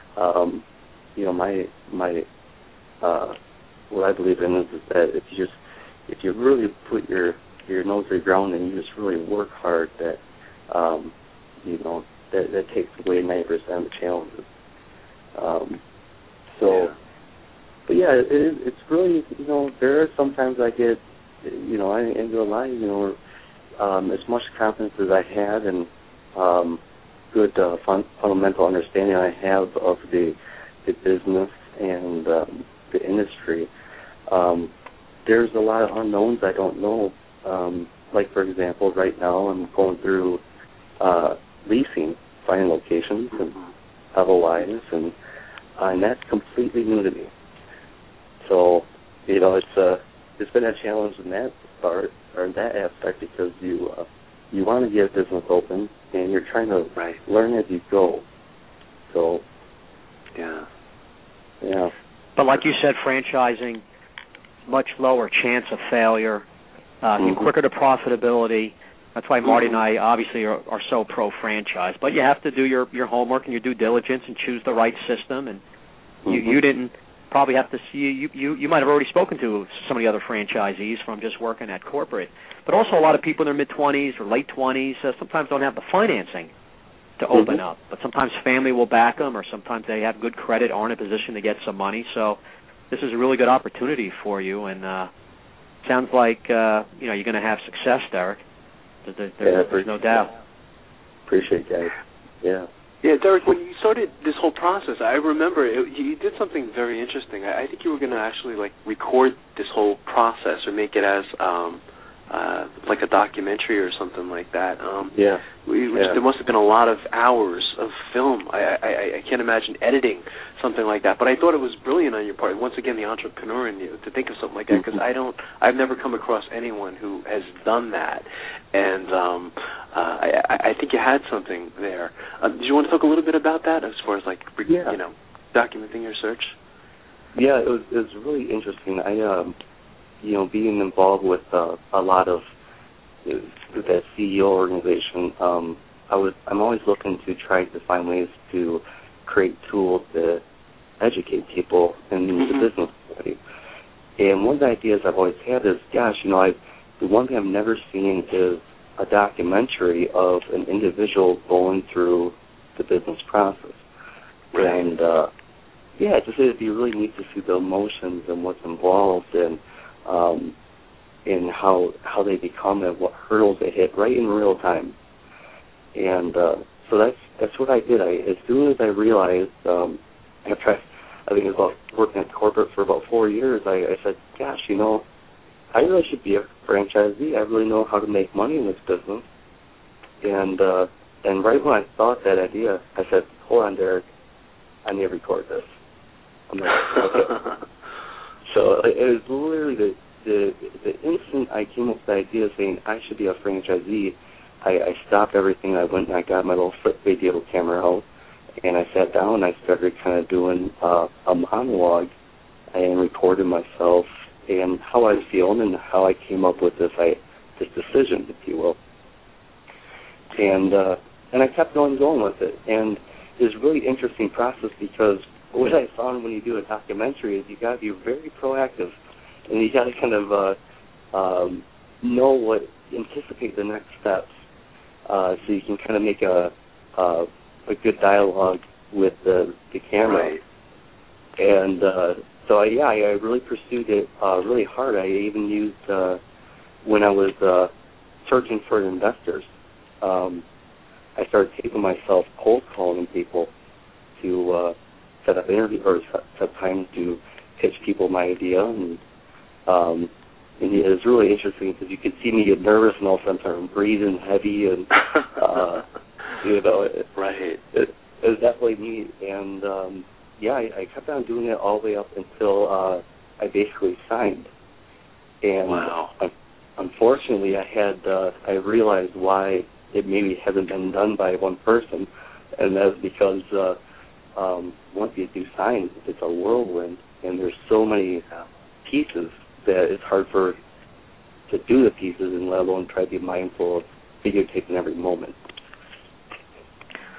my what I believe in is that if you really put your nose to the ground and you just really work hard, that that takes away 90% of the challenges. But yeah, it's really, there are sometimes I get, I ain't gonna lie, as much confidence as I have and good fundamental understanding I have of the business and the industry, there's a lot of unknowns I don't know. Like, for example, right now I'm going through leasing, finding locations and LOIs, and that's completely new to me. So, it's been a challenge in that part, or in that aspect, because you want to get a business open, and you're trying to learn as you go. So, yeah. But like you said, franchising, much lower chance of failure, quicker to profitability. That's why Marty and I obviously are so pro-franchise. But you have to do your homework and your due diligence and choose the right system. And you didn't probably have to see, you might have already spoken to some of the other franchisees from just working at corporate. But also a lot of people in their mid-20s or late 20s sometimes don't have the financing to open up. But sometimes family will back them, or sometimes they have good credit, are in a position to get some money. So this is a really good opportunity for you. And sounds like you're going to have success, Derek. There's no doubt. Appreciate that. Yeah. Yeah, Derek, when you started this whole process, I remember you did something very interesting. I think you were going to actually record this whole process or make it as like a documentary or something like that. There must have been a lot of hours of film. I can't imagine editing something like that. But I thought it was brilliant on your part. Once again, the entrepreneur in you to think of something like that, because I've never come across anyone who has done that. And I think you had something there. Do you want to talk a little bit about that as far as documenting your search? Yeah, it was really interesting. Being involved with a lot of that CEO organization, I'm always looking to try to find ways to create tools to educate people in the business community. And one of the ideas I've always had is, the one thing I've never seen is a documentary of an individual going through the business process. Right. And it'd be really neat to see the emotions and what's involved and how they become and what hurdles they hit right in real time. And so that's what I did. As soon as I realized, after I think it was about working at corporate for about 4 years, I said, I really should be a franchisee. I really know how to make money in this business. And right when I thought that idea, I said, hold on, Derek, I need to record this. I'm like, okay. So it was literally the instant I came up with the idea of saying I should be a franchisee, I stopped everything. I went and I got my little flip video camera out, and I sat down and I started kind of doing a monologue and recorded myself and how I was feeling and how I came up with this decision, if you will. And I kept going with it. And it was a really interesting process, because what I found when you do a documentary is you got to be very proactive, and you got to kind of anticipate the next steps, so you can kind of make a good dialogue with the camera. Right. And so I really pursued it really hard. I even used when I was searching for investors. I started taping myself cold calling people to set up interviews or set times to pitch people my idea, and it was really interesting because you could see me get nervous and all of a sudden I'm breathing heavy and right. It was definitely neat, and I kept on doing it all the way up until I basically signed. And wow. Unfortunately, I realized why it maybe hasn't been done by one person, and that's because once you do sign, it's a whirlwind, and there's so many pieces that it's hard to do the pieces and let alone try to be mindful of videotaping every moment.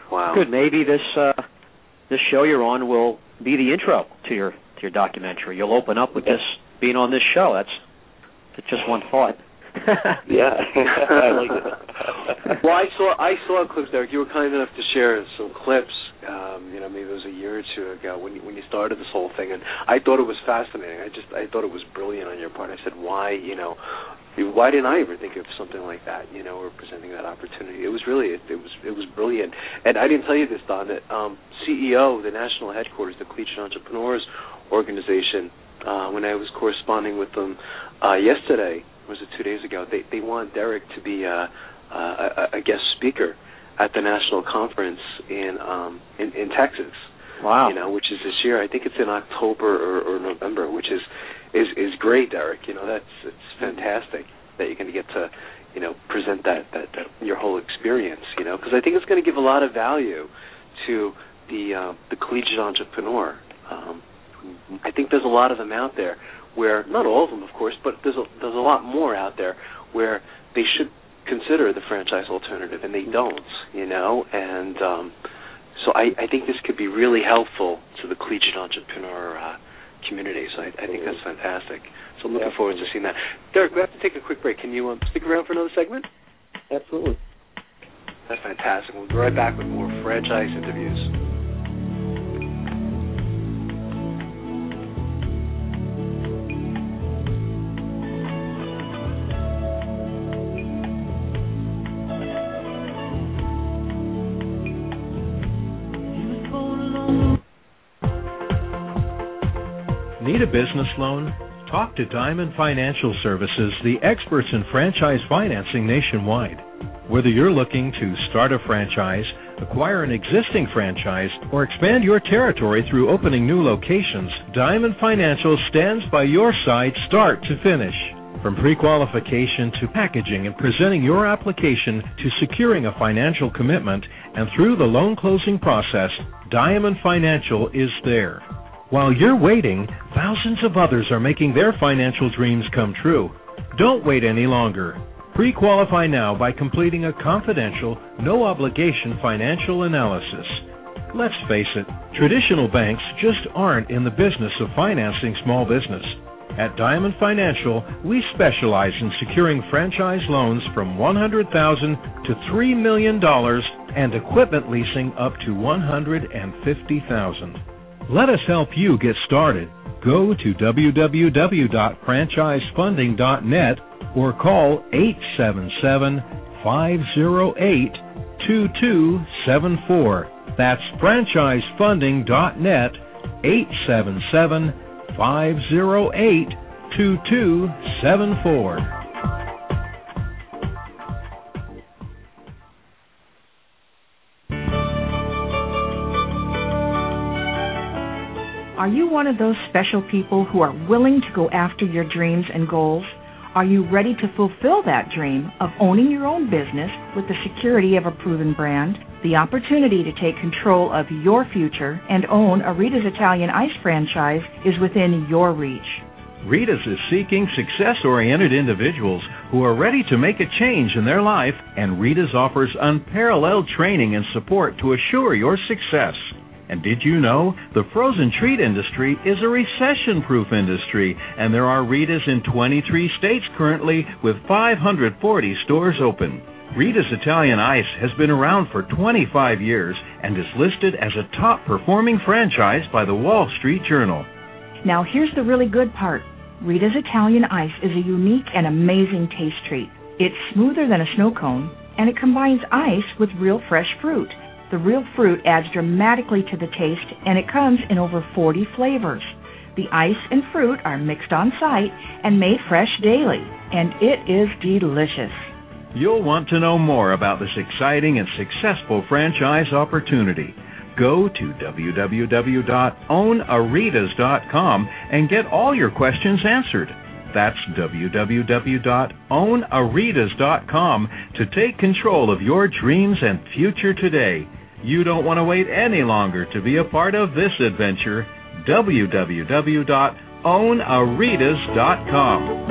Wow. Good. Maybe this show you're on will be the intro to your documentary. You'll open up with this being on this show. That's just one thought. Yeah, I like it. Well, I saw clips, Derek. You were kind enough to share some clips. Maybe it was a year or two ago when you started this whole thing, and I thought it was fascinating. I thought it was brilliant on your part. I said, why didn't I ever think of something like that? Or presenting that opportunity. It was really it was brilliant. And I didn't tell you this, Don. That CEO of the national headquarters, the Collegiate Entrepreneurs Organization, when I was corresponding with them yesterday, was it 2 days ago? They want Derek to be a guest speaker at the national conference in Texas. Wow. Which is this year. I think it's in October or November, which is great, Derek. It's fantastic that you're going to get to present that your whole experience. Because I think it's going to give a lot of value to the collegiate entrepreneur. I think there's a lot of them out there where, not all of them, of course, but there's a lot more out there where they should consider the franchise alternative, and they don't, and so I think this could be really helpful to the collegiate entrepreneur community, so I think that's fantastic. So I'm looking forward to seeing that. Derek, we have to take a quick break. Can you stick around for another segment? Absolutely. That's fantastic. We'll be right back with more franchise interviews. Need a business loan? Talk to Diamond Financial Services, the experts in franchise financing nationwide. Whether you're looking to start a franchise, acquire an existing franchise, or expand your territory through opening new locations, Diamond Financial stands by your side start to finish. From pre-qualification to packaging and presenting your application to securing a financial commitment and through the loan closing process, Diamond Financial is there. While you're waiting, thousands of others are making their financial dreams come true. Don't wait any longer. Pre-qualify now by completing a confidential, no-obligation financial analysis. Let's face it, traditional banks just aren't in the business of financing small business. At Diamond Financial, we specialize in securing franchise loans from $100,000 to $3 million and equipment leasing up to $150,000. Let us help you get started. Go to www.franchisefunding.net or call 877-508-2274. That's franchisefunding.net, 877-508-2274. Are you one of those special people who are willing to go after your dreams and goals? Are you ready to fulfill that dream of owning your own business with the security of a proven brand? The opportunity to take control of your future and own a Rita's Italian Ice franchise is within your reach. Rita's is seeking success-oriented individuals who are ready to make a change in their life, and Rita's offers unparalleled training and support to assure your success. And did you know the frozen treat industry is a recession-proof industry, and there are Rita's in 23 states currently with 540 stores open. Rita's Italian Ice has been around for 25 years and is listed as a top-performing franchise by the Wall Street Journal. Now here's the really good part. Rita's Italian Ice is a unique and amazing taste treat. It's smoother than a snow cone, and it combines ice with real fresh fruit. The real fruit adds dramatically to the taste, and it comes in over 40 flavors. The ice and fruit are mixed on site and made fresh daily, and it is delicious. You'll want to know more about this exciting and successful franchise opportunity. Go to www.ownaritas.com and get all your questions answered. That's www.ownaritas.com to take control of your dreams and future today. You don't want to wait any longer to be a part of this adventure. www.ownaritas.com.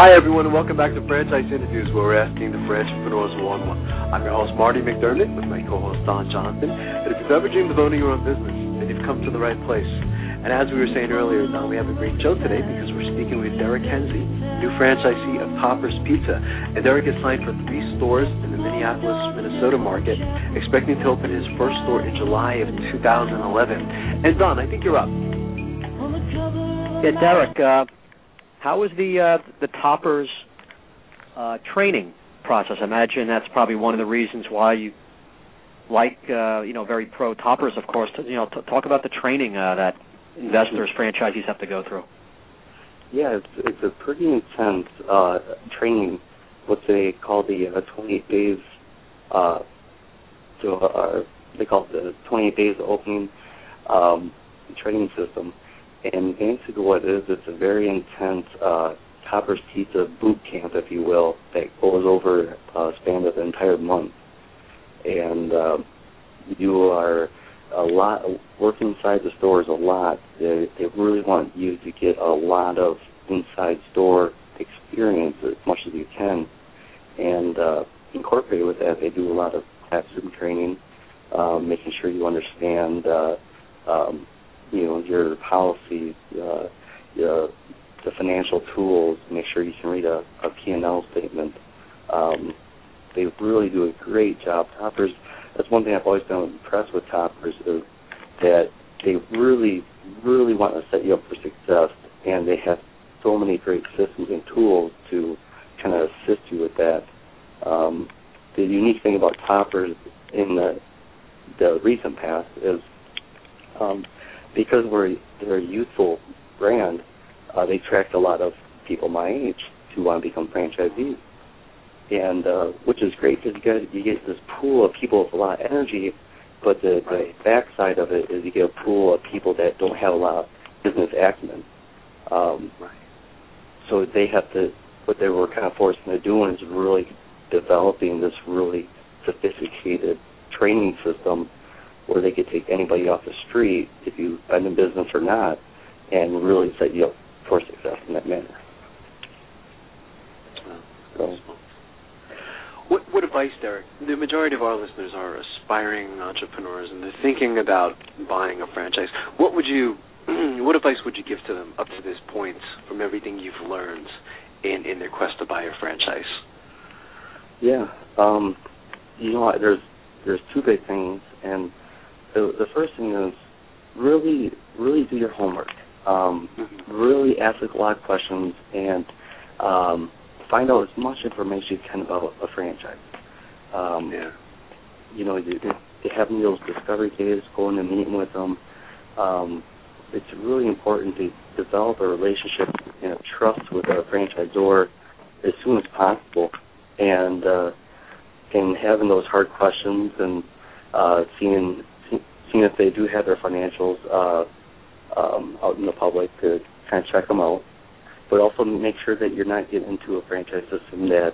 Hi, everyone, and welcome back to Franchise Interviews, where we're asking the Franchipreneurs one-on-one. I'm your host, Marty McDermott, with my co-host, Don Johnson. And if you've ever dreamed of owning your own business, then you've come to the right place. And as we were saying earlier, Don, we have a great show today because we're speaking with Derek Henze, new franchisee of Topper's Pizza. And Derek is signed for 3 stores in the Minneapolis, Minnesota market, expecting to open his first store in July of 2011. And Don, I think you're up. Yeah, Derek, how is the Topper's training process? I imagine that's probably one of the reasons why you like, very pro Topper's, of course. Talk about the training that investors, franchisees have to go through. Yeah, it's a pretty intense training, what they call the 28 days. They call it the 28 days opening training system. And basically what it is, it's a very intense Topper's Pizza boot camp, if you will, that goes over a span of the entire month. And you are working inside the stores a lot. They really want you to get a lot of inside store experience as much as you can. And incorporated with that, they do a lot of classroom training, making sure you understand your policies, the financial tools, make sure you can read a P&L statement. They really do a great job. Topper's, that's one thing I've always been impressed with Topper's, is that they really, really want to set you up for success, and they have so many great systems and tools to kind of assist you with that. The unique thing about Topper's in the recent past is because they're a youthful brand, they attract a lot of people my age who want to become franchisees, and which is great because you get this pool of people with a lot of energy, but the backside of it is you get a pool of people that don't have a lot of business acumen. So they have to, what they were kind of forced into doing is really developing this really sophisticated training system where they could take anybody off the street, if you've been in business or not, and really set you up for success in that manner. So. What advice, Derek? The majority of our listeners are aspiring entrepreneurs, and they're thinking about buying a franchise. What advice would you give to them up to this point from everything you've learned in their quest to buy a franchise? Yeah, there's 2 big things, and the first thing is really, really do your homework. Really ask a lot of questions and find out as much information you can about a franchise. They have those discovery days, going and meeting with them. It's really important to develop a relationship and a trust with a franchisor as soon as possible, and having those hard questions and seeing if they do have their financials out in the public to kind of check them out, but also make sure that you're not getting into a franchise system that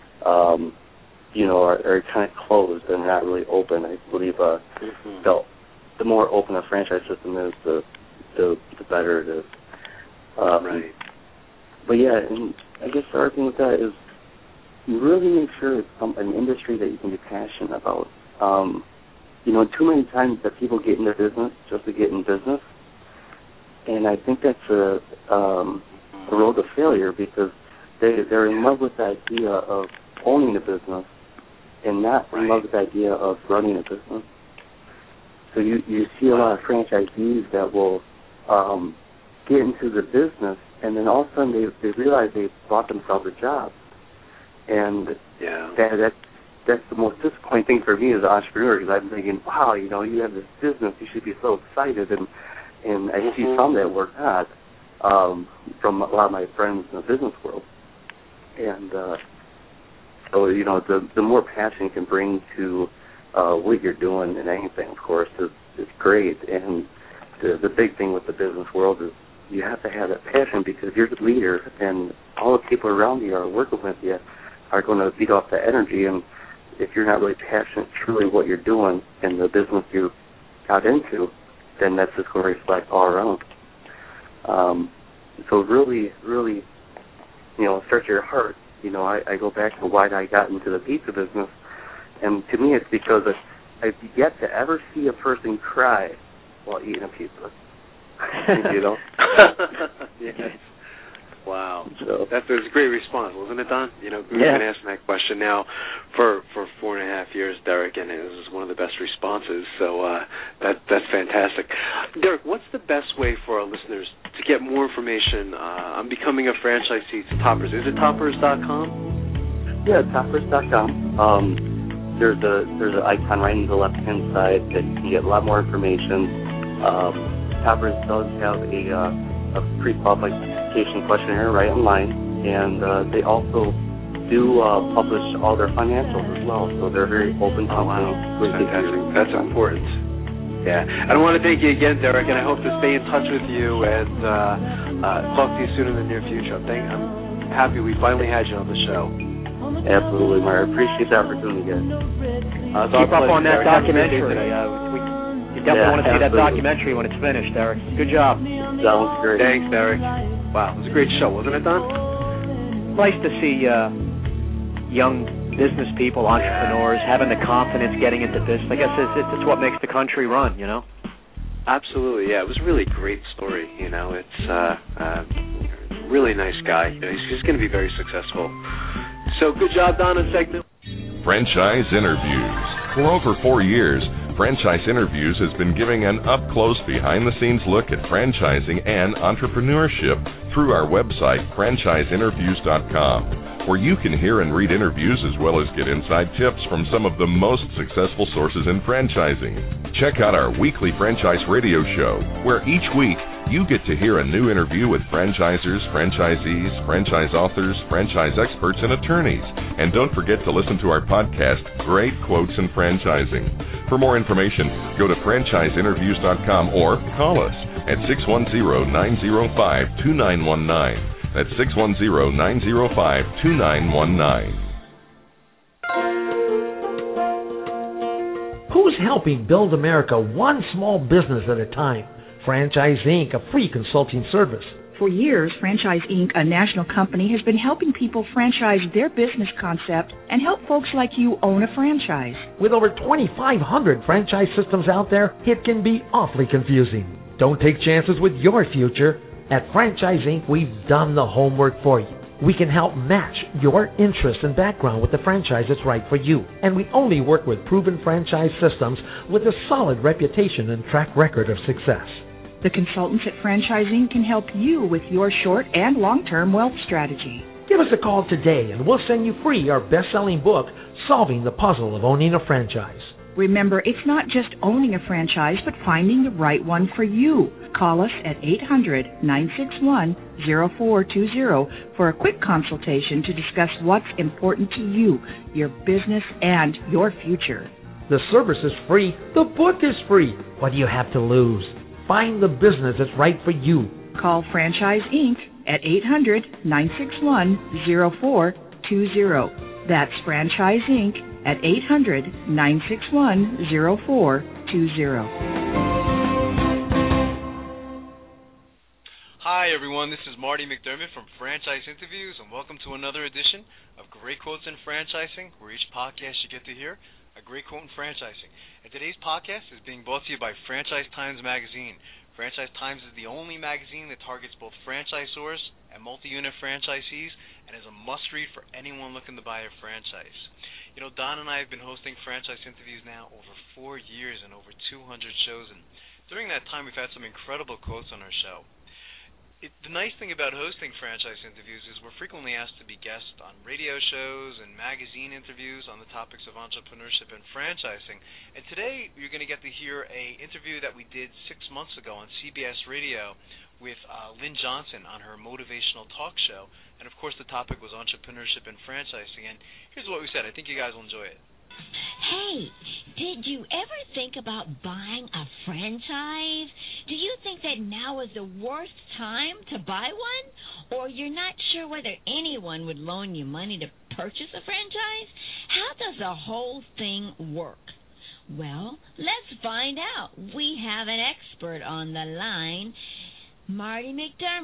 are kind of closed and not really open. I believe the more open a franchise system is, the better it is. Right. But yeah, and I guess the other thing with that is really make sure it's an industry that you can be passionate about. Too many times that people get into business just to get in business, and I think that's a road to failure because they're in love with the idea of owning a business and not in love with the idea of running a business. So you see a lot of franchisees that will get into the business, and then all of a sudden they realize they bought themselves a job. And that's the most disappointing thing for me as an entrepreneur, because I'm thinking, wow, you have this business, you should be so excited, and I see some that were not from a lot of my friends in the business world. And so the more passion you can bring to what you're doing in anything, of course, is great. And the big thing with the business world is you have to have that passion because you're the leader, and all the people around you are working with you are going to feed off that energy. And if you're not really passionate truly what you're doing in the business you got into, then that's just going to reflect all around. So really, really search your heart, I go back to why I got into the pizza business, and to me it's because I've yet to ever see a person cry while eating a pizza. Yes. Wow. That was a great response, wasn't it, Don? We've been asking that question now for 4.5 years, Derek, and it was one of the best responses. So that's fantastic. Derek, what's the best way for our listeners to get more information on becoming a franchisee to Toppers? Is it toppers.com? Yeah, toppers.com. There's an icon right on the left-hand side that you can get a lot more information. Toppers does have a pre-qualification questionnaire right online, and they also do publish all their financials as well, so they're very open to fantastic. That's important. Yeah. I want to thank you again, Derek, and I hope to stay in touch with you and talk to you soon in the near future. I'm happy we finally had you on the show. Absolutely, Mark. I appreciate the opportunity, guys. Keep up on that documentary. You definitely want to see that documentary when it's finished, Derek. Good job. Sounds great. Thanks, Derek. Wow, it was a great show, wasn't it, Don? Nice to see young business people, entrepreneurs, having the confidence, getting into business. I guess it's what makes the country run, Absolutely, yeah. It was a really great story, It's a really nice guy. He's going to be very successful. So good job, Don, on segment. Franchise Interviews. For over 4 years, Franchise Interviews has been giving an up-close, behind-the-scenes look at franchising and entrepreneurship through our website, franchiseinterviews.com, where you can hear and read interviews as well as get inside tips from some of the most successful sources in franchising. Check out our weekly franchise radio show, where each week you get to hear a new interview with franchisers, franchisees, franchise authors, franchise experts, and attorneys. And don't forget to listen to our podcast, Great Quotes in Franchising. For more information, go to franchiseinterviews.com or call us at 610-905-2919. That's 610-905-2919. Who's helping build America one small business at a time? Franchise Inc., a free consulting service. For years, Franchise Inc., a national company, has been helping people franchise their business concept and help folks like you own a franchise. With over 2,500 franchise systems out there, it can be awfully confusing. Don't take chances with your future. At Franchise Inc., we've done the homework for you. We can help match your interest and background with the franchise that's right for you. And we only work with proven franchise systems with a solid reputation and track record of success. The consultants at Franchise Inc. can help you with your short and long-term wealth strategy. Give us a call today and we'll send you free our best-selling book, Solving the Puzzle of Owning a Franchise. Remember, it's not just owning a franchise, but finding the right one for you. Call us at 800-961-0420 for a quick consultation to discuss what's important to you, your business, and your future. The service is free. The book is free. What do you have to lose? Find the business that's right for you. Call Franchise Inc. at 800-961-0420. That's Franchise Inc. at 800-961-0420. Hi, everyone. This is Marty McDermott from Franchise Interviews, and welcome to another edition of Great Quotes in Franchising, where each podcast you get to hear a great quote in franchising. And today's podcast is being brought to you by Franchise Times Magazine. Franchise Times is the only magazine that targets both franchisors and multi-unit franchisees and is a must-read for anyone looking to buy a franchise. Don and I have been hosting Franchise Interviews now over 4 years and over 200 shows, and during that time we've had some incredible quotes on our show. The nice thing about hosting Franchise Interviews is we're frequently asked to be guests on radio shows and magazine interviews on the topics of entrepreneurship and franchising. And today you're going to get to hear an interview that we did 6 months ago on CBS Radio with Lynn Johnson on her motivational talk show. And, of course, the topic was entrepreneurship and franchising. And here's what we said. I think you guys will enjoy it. Hey, did you ever think about buying a franchise? Do you think that now is the worst time to buy one? Or you're not sure whether anyone would loan you money to purchase a franchise? How does the whole thing work? Well, let's find out. We have an expert on the line, Marty McDermott.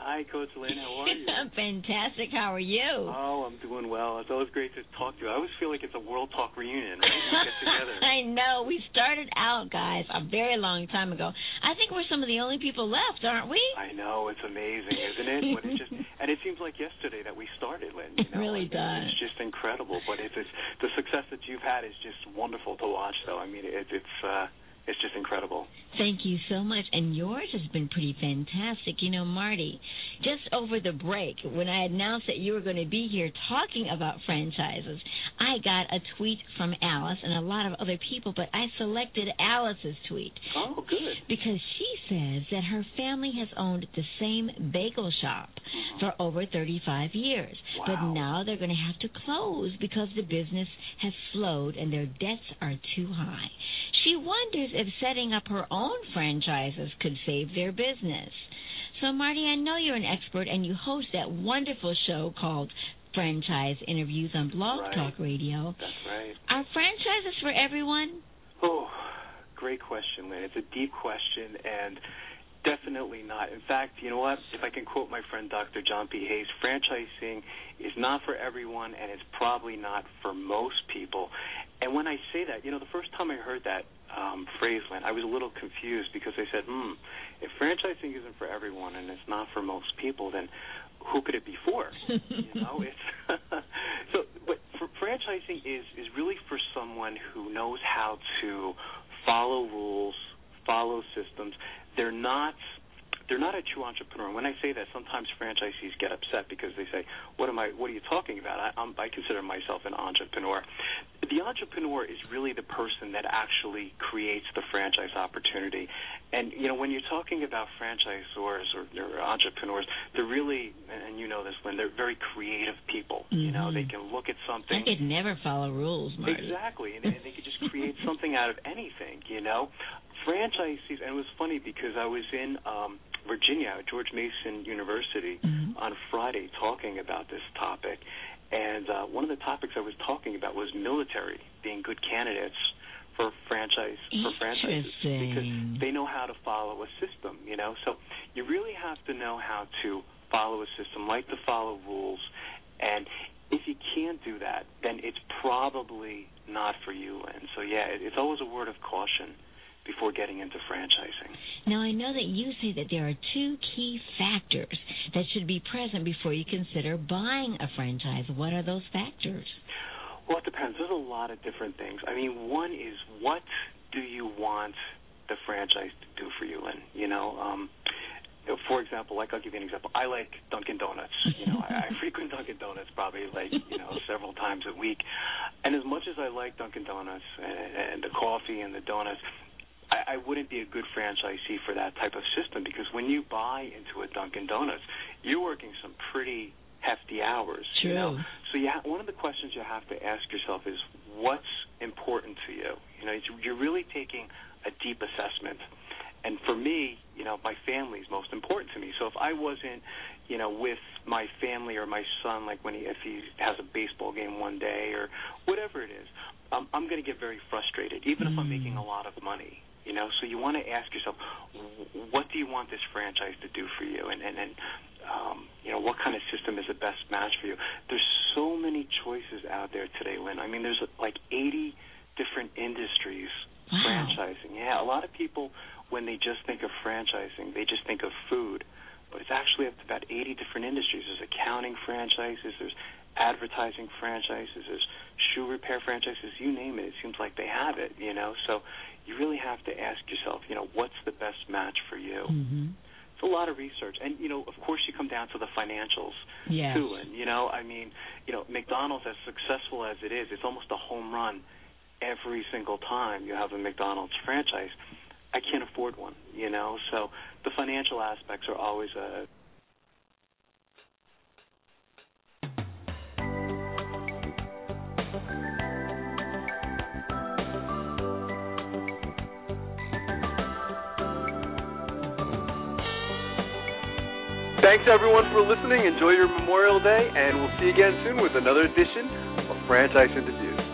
Hi, Coach Lynn. How are you? I'm fantastic. How are you? Oh, I'm doing well. It's always great to talk to you. I always feel like it's a World Talk reunion, right? We get together. I know. We started out, guys, a very long time ago. I think we're some of the only people left, aren't we? I know. It's amazing, isn't it? But it's just, and it seems like yesterday that we started, Lynn. It really does. It's just incredible. But it's the success that you've had is just wonderful to watch, though. I mean, it's just incredible. Thank you so much. And yours has been pretty fantastic. You know, Marty, just over the break, when I announced that you were going to be here talking about franchises, I got a tweet from Alice and a lot of other people, but I selected Alice's tweet. Oh, good. Because she says that her family has owned the same bagel shop for over 35 years. Wow. But now they're going to have to close because the business has slowed and their debts are too high. She wonders if setting up her own franchises could save their business. So, Marty, I know you're an expert and you host that wonderful show called Franchise Interviews on Blog Talk Radio. That's right. Are franchises for everyone? Oh, great question, Lynn. It's a deep question, and definitely not. In fact, you know what? If I can quote my friend Dr. John P. Hayes, franchising is not for everyone, and it's probably not for most people. And when I say that, you know, the first time I heard that phrase, Lynn, I was a little confused because I said, if franchising isn't for everyone and it's not for most people, then who could it be for? You know, it's so. But franchising is really for someone who knows how to follow rules, follow systems. They're not a true entrepreneur. When I say that, sometimes franchisees get upset because they say, "What are you talking about?" I consider myself an entrepreneur. The entrepreneur is really the person that actually creates the franchise opportunity. And you know, when you're talking about franchisors or entrepreneurs, they're really, and you know this, Lynn, they're very creative people. Mm-hmm. You know, they can look at something. They could never follow rules, Marty. Exactly, and they could just create something out of anything. You know, franchisees, and it was funny because I was in Virginia at George Mason University on Friday talking about this topic, and one of the topics I was talking about was military being good candidates for franchises because they know how to follow a system, you know. So you really have to know how to follow a system, like to follow rules, and if you can't do that, then it's probably not for you. And so, yeah, it's always a word of caution before getting into franchising. Now, I know that you say that there are two key factors that should be present before you consider buying a franchise. What are those factors? Well, it depends. There's a lot of different things. I mean, one is, what do you want the franchise to do for you? And, you know, for example, like I'll give you an example. I like Dunkin' Donuts. You know, I frequent Dunkin' Donuts probably several times a week. And as much as I like Dunkin' Donuts and the coffee and the donuts, I wouldn't be a good franchisee for that type of system because when you buy into a Dunkin' Donuts, you're working some pretty hefty hours. True. You know? So one of the questions you have to ask yourself is, what's important to you? You know, you're really taking a deep assessment. And for me, you know, my family is most important to me. So if I wasn't, you know, with my family or my son, like if he has a baseball game one day or whatever it is, I'm going to get very frustrated, even if I'm making a lot of money. You know, so you want to ask yourself, what do you want this franchise to do for you, and you know, what kind of system is the best match for you? There's so many choices out there today, Lynn. I mean, there's like 80 different industries franchising. Yeah, a lot of people, when they just think of franchising, they just think of food, but it's actually up to about 80 different industries. There's accounting franchises, there's advertising franchises, there's shoe repair franchises, you name it. It seems like they have it, you know. So you really have to ask yourself, you know, what's the best match for you? It's a lot of research. And, you know, of course you come down to the financials, too. And, you know, I mean, you know, McDonald's, as successful as it is, it's almost a home run every single time you have a McDonald's franchise. I can't afford one, you know. So the financial aspects are always a Thanks, everyone, for listening. Enjoy your Memorial Day, and we'll see you again soon with another edition of Franchise Interviews.